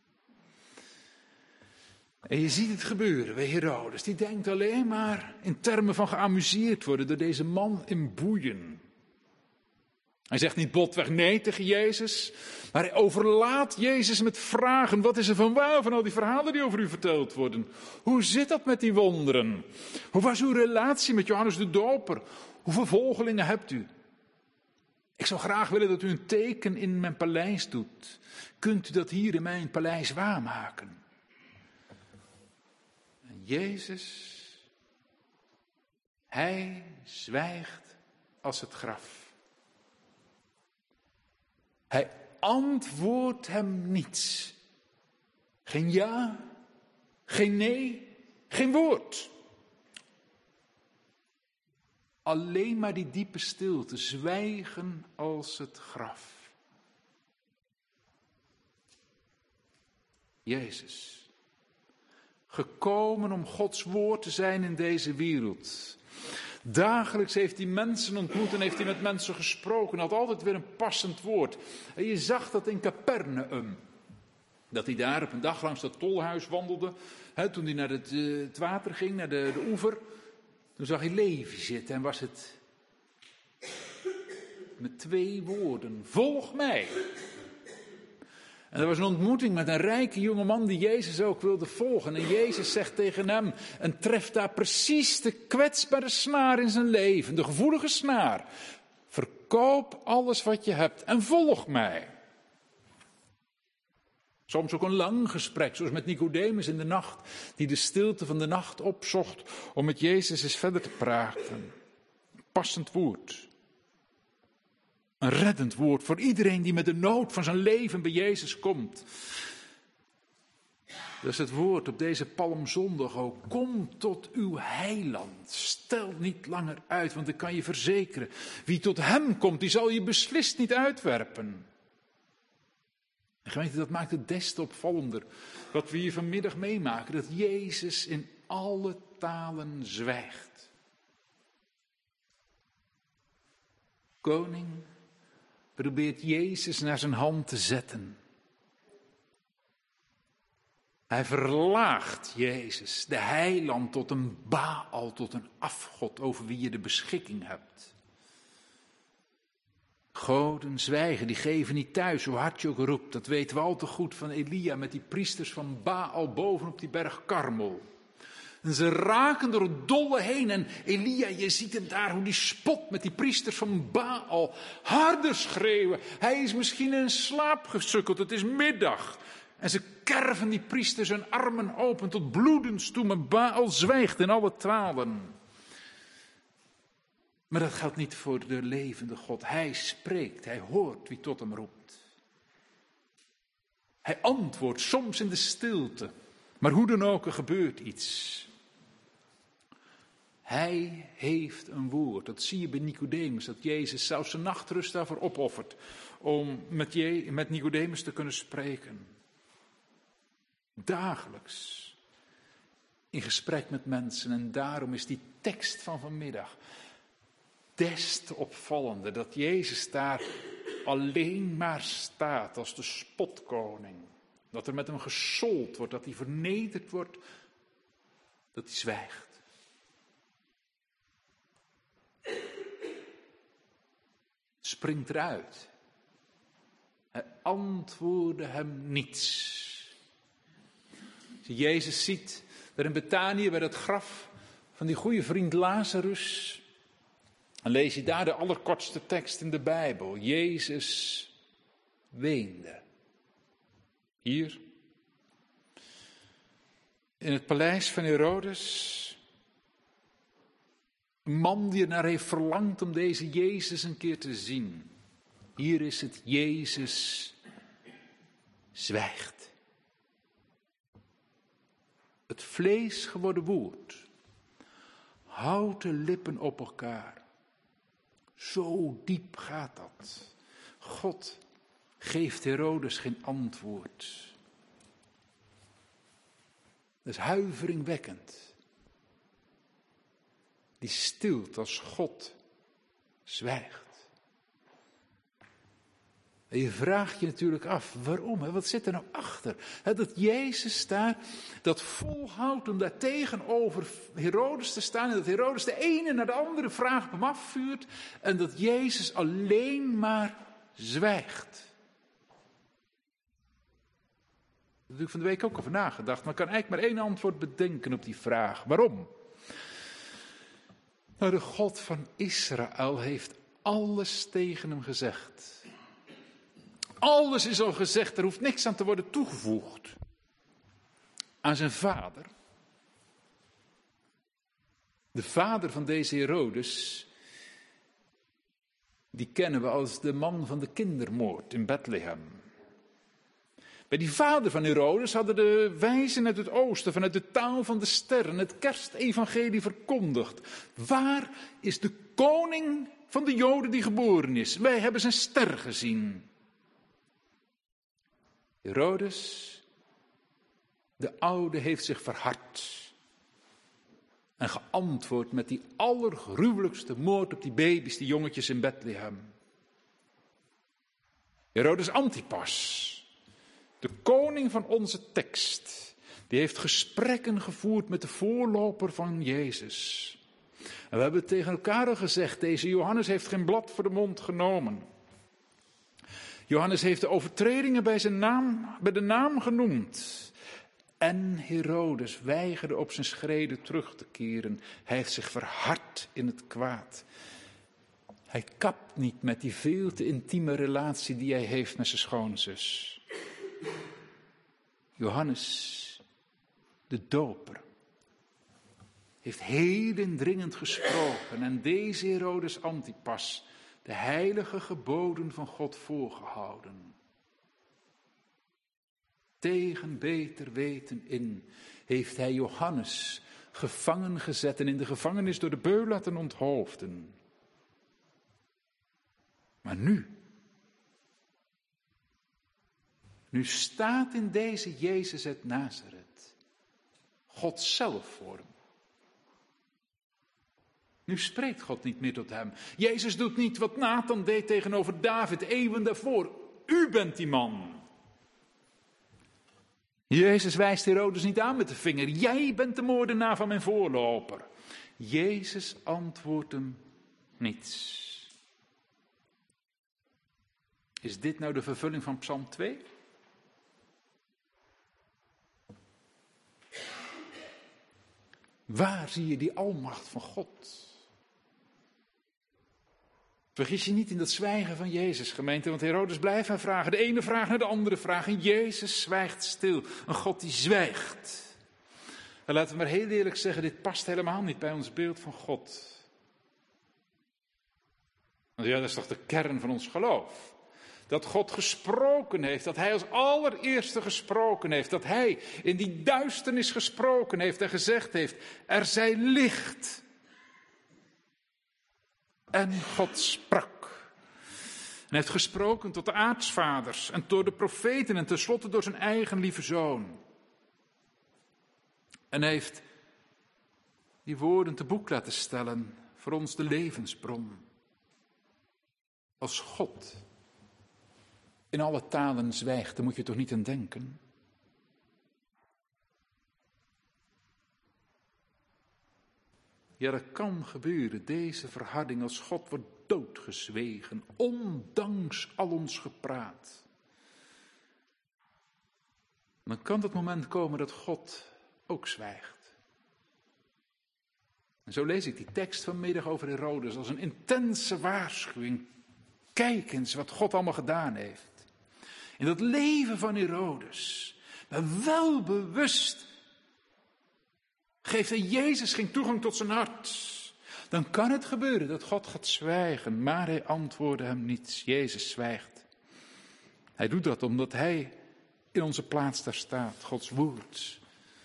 En je ziet het gebeuren bij Herodes. Die denkt alleen maar in termen van geamuseerd worden door deze man in boeien. Hij zegt niet botweg nee tegen Jezus, maar hij overlaat Jezus met vragen. Wat is er van waar van al die verhalen die over u verteld worden? Hoe zit dat met die wonderen? Hoe was uw relatie met Johannes de Doper? Hoeveel volgelingen hebt u? Ik zou graag willen dat u een teken in mijn paleis doet. Kunt u dat hier in mijn paleis waarmaken? En Jezus, hij zwijgt als het graf. Hij antwoordt hem niets. Geen ja, geen nee, geen woord. Alleen maar die diepe stilte, zwijgen als het graf. Jezus, gekomen om Gods woord te zijn in deze wereld. Dagelijks heeft hij mensen ontmoet en heeft hij met mensen gesproken. Had altijd weer een passend woord. En je zag dat in Capernaum. Dat hij daar op een dag langs dat tolhuis wandelde. Hè, toen hij naar het, uh, het water ging, naar de, de oever. Toen zag hij Levi zitten en was het met twee woorden. Volg mij. En er was een ontmoeting met een rijke jongeman die Jezus ook wilde volgen. En Jezus zegt tegen hem en treft daar precies de kwetsbare snaar in zijn leven. De gevoelige snaar. Verkoop alles wat je hebt en volg mij. Soms ook een lang gesprek, zoals met Nicodemus in de nacht. Die de stilte van de nacht opzocht om met Jezus eens verder te praten. Passend woord. Een reddend woord voor iedereen die met de nood van zijn leven bij Jezus komt. Dat is het woord op deze Palmzondag ook. Kom tot uw heiland. Stel niet langer uit, want ik kan je verzekeren. Wie tot hem komt, die zal je beslist niet uitwerpen. En gemeente, dat maakt het des te opvallender. Wat we hier vanmiddag meemaken. Dat Jezus in alle talen zwijgt. Koning probeert Jezus naar zijn hand te zetten. Hij verlaagt Jezus, de heiland, tot een Baal, tot een afgod over wie je de beschikking hebt. Goden zwijgen, die geven niet thuis, hoe hard je ook roept. Dat weten we al te goed van Elia met die priesters van Baal bovenop die berg Karmel. En ze raken door het dolle heen. En Elia, je ziet hem daar, hoe die spot met die priesters van Baal. Harder schreeuwen. Hij is misschien in slaap gesukkeld. Het is middag. En ze kerven die priesters hun armen open tot bloedens toe. Maar Baal zwijgt in alle talen. Maar dat geldt niet voor de levende God. Hij spreekt. Hij hoort wie tot hem roept. Hij antwoordt soms in de stilte. Maar hoe dan ook, er gebeurt iets. Hij heeft een woord. Dat zie je bij Nicodemus. Dat Jezus zelfs zijn nachtrust daarvoor opoffert. Om met, Je, met Nicodemus te kunnen spreken. Dagelijks. In gesprek met mensen. En daarom is die tekst van vanmiddag des te opvallender. Dat Jezus daar alleen maar staat als de spotkoning. Dat er met hem gesold wordt. Dat hij vernederd wordt. Dat hij zwijgt. Springt eruit. Hij antwoordde hem niets. Als je Jezus ziet, daar in Betanië bij het graf van die goede vriend Lazarus. Dan lees je daar de allerkortste tekst in de Bijbel. Jezus weende. Hier. In het paleis van Herodes. Een man die er naar heeft verlangd om deze Jezus een keer te zien. Hier is het, Jezus zwijgt. Het vlees geworden woord. Houdt de lippen op elkaar. Zo diep gaat dat. God geeft Herodes geen antwoord. Dat is huiveringwekkend. Die stilt als God zwijgt. En je vraagt je natuurlijk af, waarom? Hè? Wat zit er nou achter? Hè, dat Jezus daar dat volhoudt om daar tegenover Herodes te staan. En dat Herodes de ene naar de andere vraag op hem afvuurt. En dat Jezus alleen maar zwijgt. Daar heb ik van de week ook over nagedacht. Maar ik kan eigenlijk maar één antwoord bedenken op die vraag. Waarom? Nou, de God van Israël heeft alles tegen hem gezegd. Alles is al gezegd, er hoeft niks aan te worden toegevoegd. Aan zijn vader. De vader van deze Herodes, die kennen we als de man van de kindermoord in Bethlehem. Bij die vader van Herodes hadden de wijzen uit het oosten, vanuit de taal van de sterren, het kerstevangelie verkondigd. Waar is de koning van de Joden die geboren is? Wij hebben zijn ster gezien. Herodes, de oude, heeft zich verhard en geantwoord met die allergruwelijkste moord op die baby's, die jongetjes in Bethlehem. Herodes Antipas, de koning van onze tekst, die heeft gesprekken gevoerd met de voorloper van Jezus. En we hebben tegen elkaar al gezegd, deze Johannes heeft geen blad voor de mond genomen. Johannes heeft de overtredingen bij, zijn naam, bij de naam genoemd. En Herodes weigerde op zijn schreden terug te keren. Hij heeft zich verhard in het kwaad. Hij kapt niet met die veel te intieme relatie die hij heeft met zijn schoonzus. Johannes, de doper, heeft heel indringend gesproken. En deze Herodes Antipas, de heilige geboden van God voorgehouden. Tegen beter weten in heeft hij Johannes gevangen gezet en in de gevangenis door de beul laten onthoofden. Maar nu, nu staat in deze Jezus uit Nazareth God zelf voor hem. Nu spreekt God niet meer tot hem. Jezus doet niet wat Nathan deed tegenover David eeuwen daarvoor. U bent die man. Jezus wijst Herodes niet aan met de vinger. Jij bent de moordenaar van mijn voorloper. Jezus antwoordt hem niets. Is dit nou de vervulling van Psalm twee? Waar zie je die almacht van God? Vergis je niet in dat zwijgen van Jezus, gemeente, want Herodes blijft haar vragen. De ene vraag naar de andere vraag en Jezus zwijgt stil. Een God die zwijgt. En laten we maar heel eerlijk zeggen, dit past helemaal niet bij ons beeld van God. Want ja, dat is toch de kern van ons geloof. Dat God gesproken heeft, dat hij als allereerste gesproken heeft. Dat hij in die duisternis gesproken heeft en gezegd heeft, er zij licht. En God sprak. En heeft gesproken tot de aartsvaders en door de profeten en tenslotte door zijn eigen lieve zoon. En heeft die woorden te boek laten stellen voor ons de levensbron. Als God in alle talen zwijgt, daar moet je toch niet aan denken? Ja, dat kan gebeuren, deze verharding als God wordt doodgezwegen, ondanks al ons gepraat. Dan kan dat moment komen dat God ook zwijgt. En zo lees ik die tekst vanmiddag over Herodes als een intense waarschuwing. Kijk eens wat God allemaal gedaan heeft. In dat leven van Herodes, maar wel bewust, geeft hij Jezus geen toegang tot zijn hart. Dan kan het gebeuren dat God gaat zwijgen, maar hij antwoordde hem niets. Jezus zwijgt. Hij doet dat omdat hij in onze plaats daar staat, Gods woord.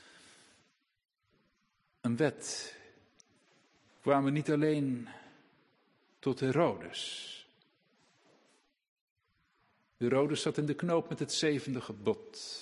Een wet kwamen niet alleen tot Herodes. Herodes zat in de knoop met het zevende gebod.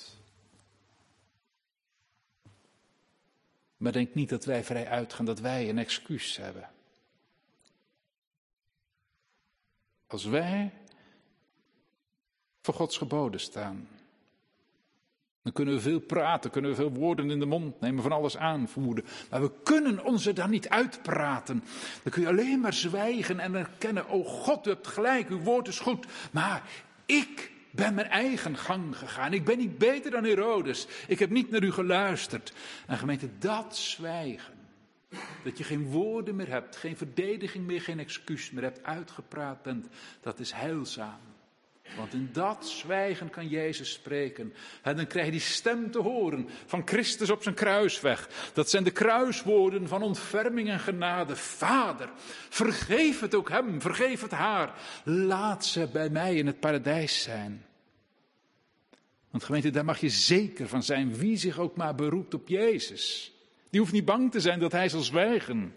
Maar denk niet dat wij vrij uitgaan dat wij een excuus hebben. Als wij voor Gods geboden staan. Dan kunnen we veel praten, kunnen we veel woorden in de mond nemen, van alles aanvoeren. Maar we kunnen ons er dan niet uitpraten. Dan kun je alleen maar zwijgen en erkennen, oh God, u hebt gelijk, uw woord is goed. Maar ik ben mijn eigen gang gegaan. Ik ben niet beter dan Herodes. Ik heb niet naar u geluisterd. En gemeente, dat zwijgen. Dat je geen woorden meer hebt, geen verdediging meer, geen excuus meer hebt, uitgepraat bent. Dat is heilzaam. Want in dat zwijgen kan Jezus spreken. En dan krijg je die stem te horen van Christus op zijn kruisweg. Dat zijn de kruiswoorden van ontferming en genade. Vader, vergeef het ook hem, vergeef het haar. Laat ze bij mij in het paradijs zijn. Want gemeente, daar mag je zeker van zijn, wie zich ook maar beroept op Jezus. Die hoeft niet bang te zijn dat hij zal zwijgen.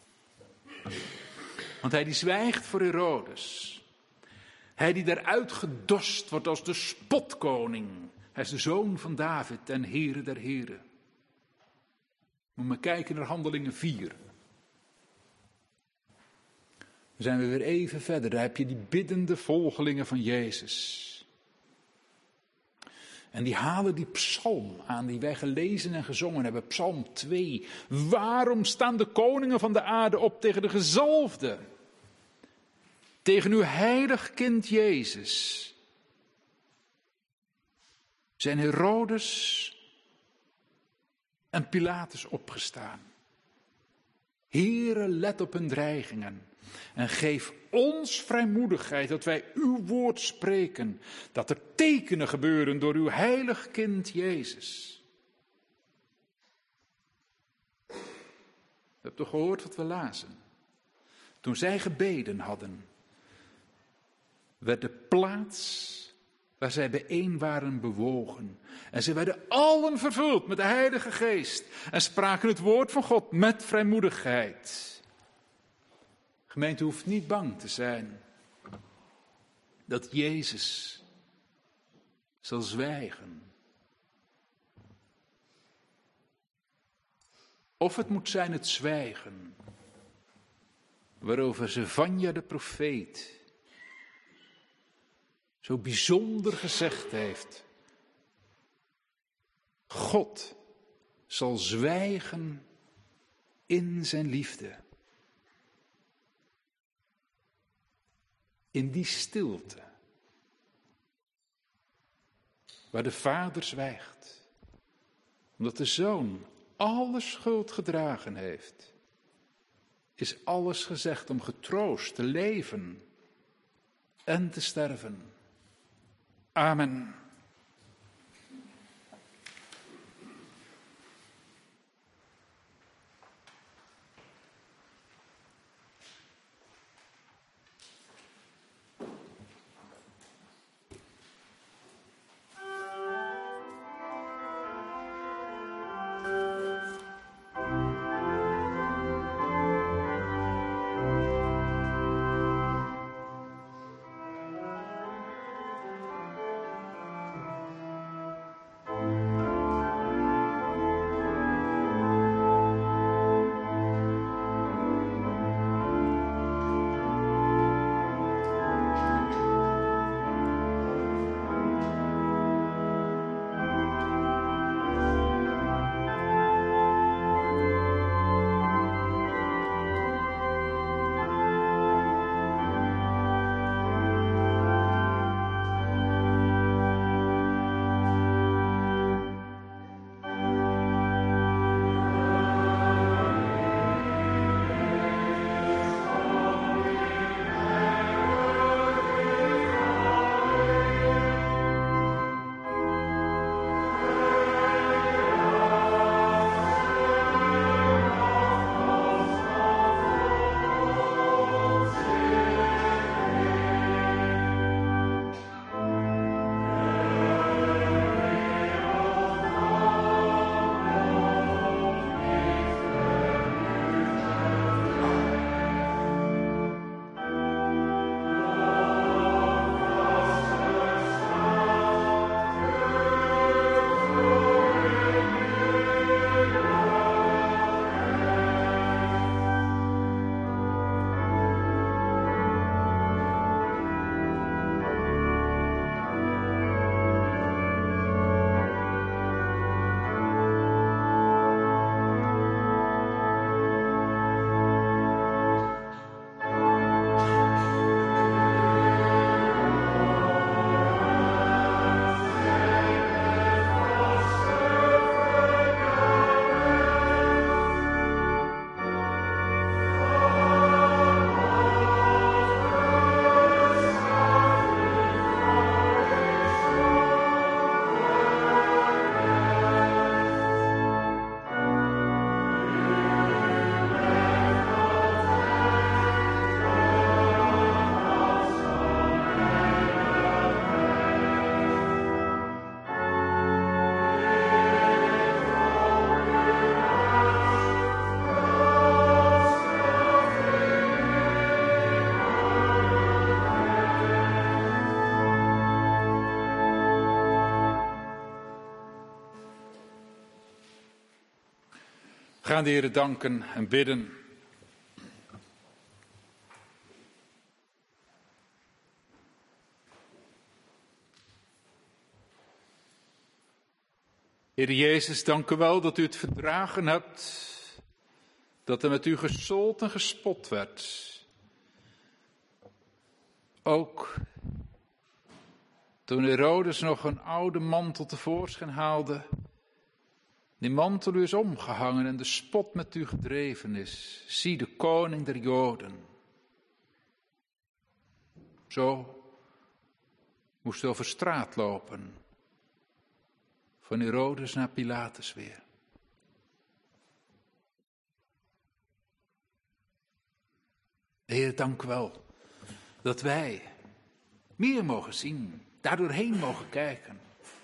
Want hij die zwijgt voor Herodes. Hij die daaruit gedost wordt als de spotkoning. Hij is de zoon van David en Heere der Heren. Moet maar kijken naar Handelingen vier. Dan zijn we weer even verder. Daar heb je die biddende volgelingen van Jezus. En die halen die psalm aan die wij gelezen en gezongen hebben. Psalm twee. Waarom staan de koningen van de aarde op tegen de gezalfde? Tegen uw heilig kind Jezus. Zijn Herodes en Pilatus opgestaan. Heere, let op hun dreigingen. En geef ons vrijmoedigheid dat wij uw woord spreken. Dat er tekenen gebeuren door uw heilig kind Jezus. U hebt toch gehoord wat we lazen? Toen zij gebeden hadden, werd de plaats waar zij bijeen waren bewogen. En ze werden allen vervuld met de Heilige Geest. En spraken het woord van God met vrijmoedigheid. Gemeente hoeft niet bang te zijn dat Jezus zal zwijgen. Of het moet zijn het zwijgen waarover Zefanja de profeet zo bijzonder gezegd heeft. God zal zwijgen in zijn liefde. In die stilte. Waar de vader zwijgt. Omdat de zoon alle schuld gedragen heeft. Is alles gezegd om getroost te leven en te sterven. Amen. gaan de Heer danken en bidden. Heer Jezus, dank u wel dat u het verdragen hebt, dat er met u gesold en gespot werd. Ook toen Herodes nog een oude mantel tevoorschijn haalde, die mantel u is omgehangen en de spot met u gedreven is. Zie de koning der Joden. Zo moest u over straat lopen, van Herodes naar Pilatus weer. Heer, dank u wel dat wij meer mogen zien, daardoorheen mogen kijken.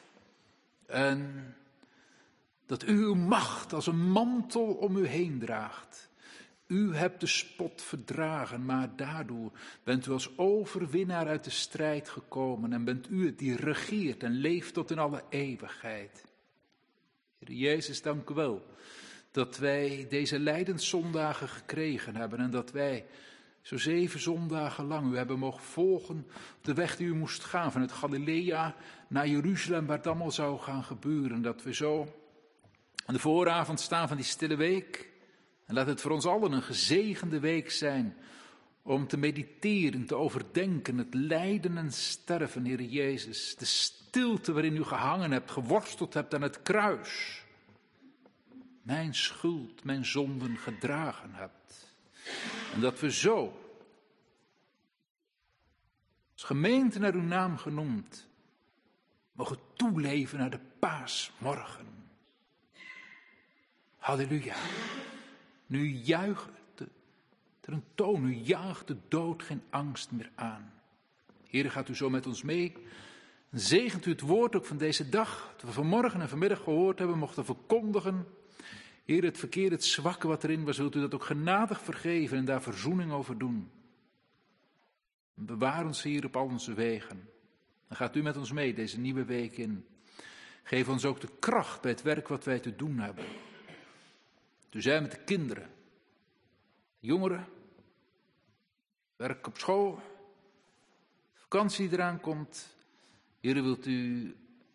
En dat u uw macht als een mantel om u heen draagt. U hebt de spot verdragen, maar daardoor bent u als overwinnaar uit de strijd gekomen en bent u het die regeert en leeft tot in alle eeuwigheid. Heer Jezus, dank u wel dat wij deze lijdenszondagen gekregen hebben en dat wij zo zeven zondagen lang u hebben mogen volgen op de weg die u moest gaan, vanuit Galilea naar Jeruzalem, waar het allemaal zou gaan gebeuren. Dat we zo aan de vooravond staan van die stille week. En laat het voor ons allen een gezegende week zijn om te mediteren, te overdenken, het lijden en sterven, Heer Jezus. De stilte waarin u gehangen hebt, geworsteld hebt aan het kruis. Mijn schuld, mijn zonden gedragen hebt. En dat we zo, als gemeente naar uw naam genoemd, mogen toeleven naar de paasmorgen. Halleluja. Nu juicht de, ter een toon, nu jaagt de dood geen angst meer aan. Heer, gaat u zo met ons mee. En zegent u het woord ook van deze dag, dat we vanmorgen en vanmiddag gehoord hebben, mochten verkondigen. Heer, het verkeerde, het zwakke wat erin was, wilt u dat ook genadig vergeven en daar verzoening over doen. En bewaar ons hier op al onze wegen. Dan gaat u met ons mee deze nieuwe week in. Geef ons ook de kracht bij het werk wat wij te doen hebben. U zei met de kinderen, de jongeren, werk op school, vakantie die eraan komt. Heer, wilt u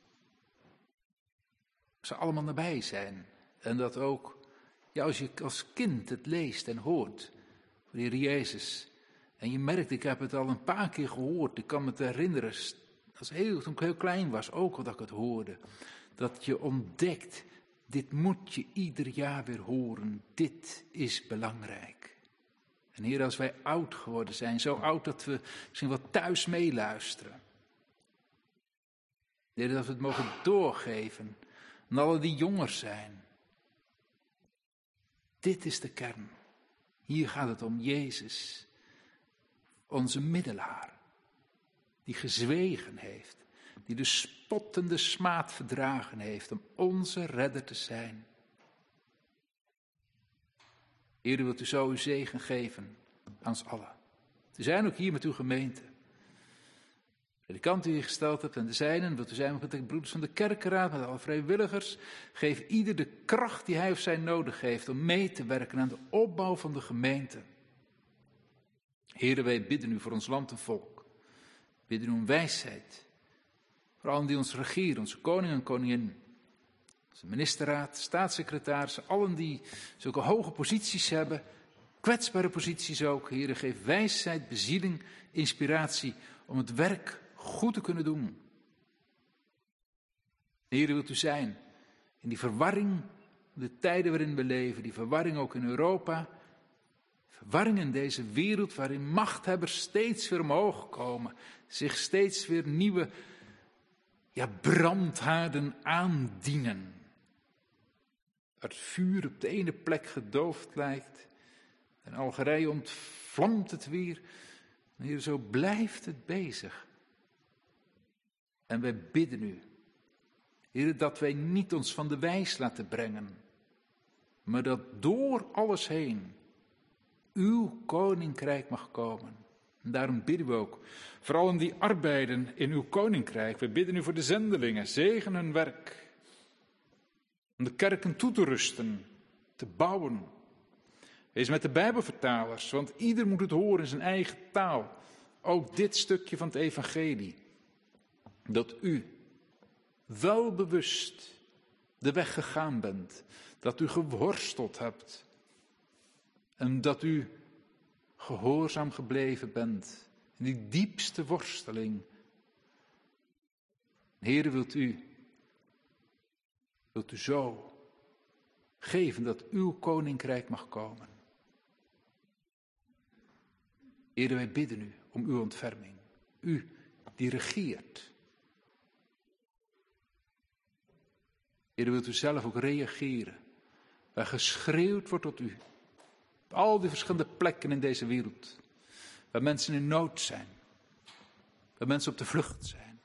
ze allemaal nabij zijn. En dat ook, ja, als je als kind het leest en hoort, van de Heer Jezus. En je merkt, ik heb het al een paar keer gehoord, ik kan me het herinneren, als heel, toen ik heel klein was, ook al dat ik het hoorde. Dat je ontdekt, dit moet je ieder jaar weer horen, dit is belangrijk. En Heer, als wij oud geworden zijn, zo oud dat we misschien wat thuis meeluisteren. Heer, dat we het mogen doorgeven aan alle die jonger zijn. Dit is de kern. Hier gaat het om Jezus, onze middelaar, die gezwegen heeft, die de spottende smaad verdragen heeft om onze redder te zijn. Heer, wilt u zo uw zegen geven aan ons allen. We zijn ook hier met uw gemeente. De predikant die u gesteld hebt en de zijnen, wilt u zijn met de broeders van de kerkenraad, met alle vrijwilligers. Geef ieder de kracht die hij of zij nodig heeft om mee te werken aan de opbouw van de gemeente. Heer, wij bidden u voor ons land en volk. Bidden u om wijsheid. Voor allen die ons regeren, onze koning en koningin. Onze ministerraad, staatssecretarissen, allen die zulke hoge posities hebben. Kwetsbare posities ook. Heer, geef wijsheid, bezieling, inspiratie om het werk goed te kunnen doen. Heer, wilt u zijn in die verwarring, de tijden waarin we leven, die verwarring ook in Europa, verwarring in deze wereld waarin machthebbers steeds weer omhoog komen, zich steeds weer nieuwe ja, brandhaarden aandienen. Het vuur op de ene plek gedoofd lijkt, in Algerije ontvlamt het weer. Heer, zo blijft het bezig. En wij bidden u, Heer, dat wij niet ons van de wijs laten brengen, maar dat door alles heen uw koninkrijk mag komen. En daarom bidden we ook, vooral in die arbeiden in uw koninkrijk. We bidden u voor de zendelingen, zegen hun werk. Om de kerken toe te rusten te bouwen. Wees met de Bijbelvertalers, want ieder moet het horen in zijn eigen taal. Ook dit stukje van het evangelie. Dat u wel bewust de weg gegaan bent. Dat u geworsteld hebt. En dat u gehoorzaam gebleven bent. In die diepste worsteling. Heere, wilt u, wilt u zo geven dat uw koninkrijk mag komen. Heere, wij bidden u om uw ontferming. U die regeert. Heere, wilt u zelf ook reageren. Waar geschreeuwd wordt tot u. Op al die verschillende plekken in deze wereld. Waar mensen in nood zijn. Waar mensen op de vlucht zijn.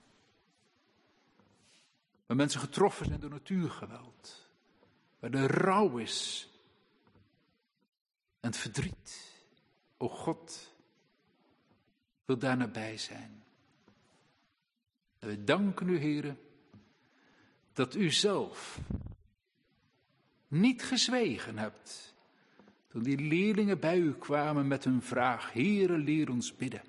Waar mensen getroffen zijn door natuurgeweld. Waar de rouw is. En het verdriet. O God, wil daar nabij zijn. En we danken u, Heere, dat u zelf niet gezwegen hebt. Toen die leerlingen bij u kwamen met hun vraag, Heere, leer ons bidden.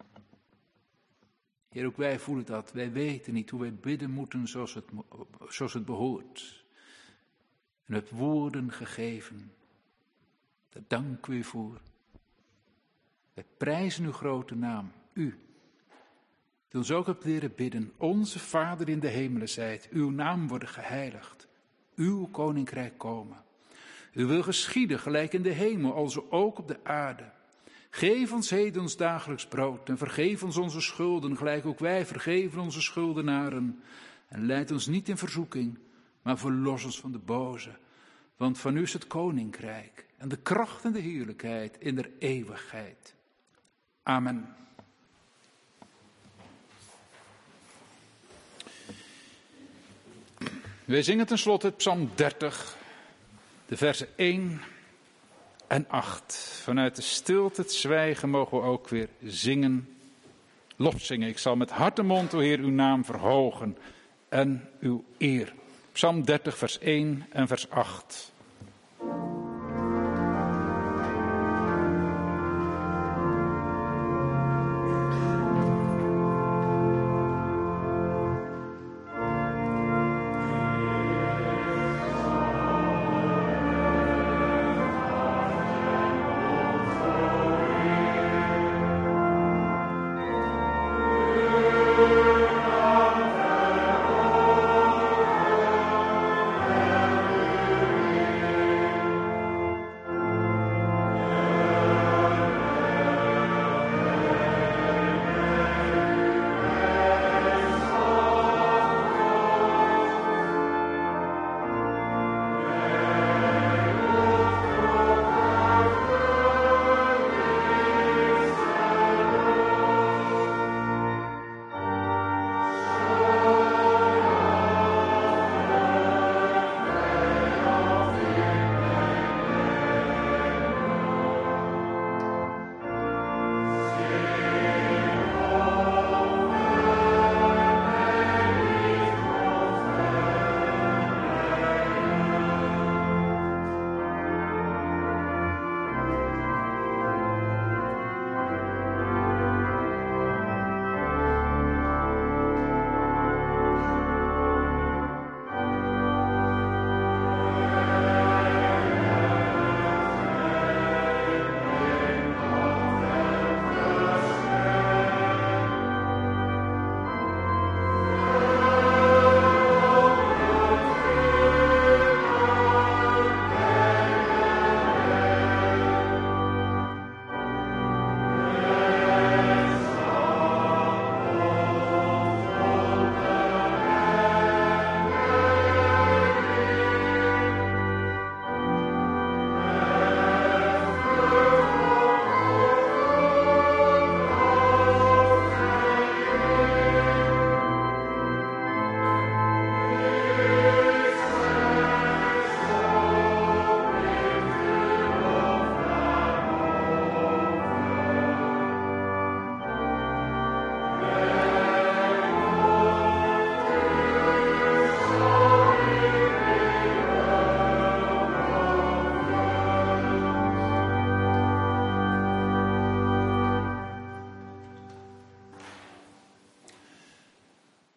Heer, ook wij voelen dat. Wij weten niet hoe wij bidden moeten zoals het, zoals het behoort. En u hebt woorden gegeven. Daar danken we u voor. Wij prijzen uw grote naam, u. Die ons ook hebt leren bidden. Onze Vader in de hemelen zijt. Uw naam worden geheiligd. Uw koninkrijk komen. Uw wil geschieden gelijk in de hemel, alzo ook op de aarde. Geef ons heden ons dagelijks brood en vergeef ons onze schulden, gelijk ook wij vergeven onze schuldenaren. En leid ons niet in verzoeking, maar verlos ons van de boze. Want van u is het koninkrijk en de kracht en de heerlijkheid in der eeuwigheid. Amen. Wij zingen tenslotte het Psalm dertig, de versen één en acht. Vanuit de stilte, het zwijgen, mogen we ook weer zingen, lofzingen. Ik zal met hart en mond, o Heer, uw naam verhogen en uw eer. Psalm dertig, vers één en vers acht.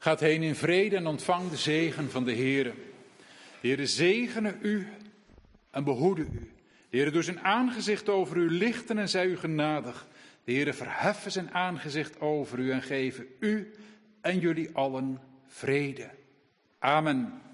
Gaat heen in vrede en ontvang de zegen van de Heere. De Heere zegene u en behoede u. De Heere doe zijn aangezicht over u lichten en zij u genadig. De Heere verheffen zijn aangezicht over u en geven u en jullie allen vrede. Amen.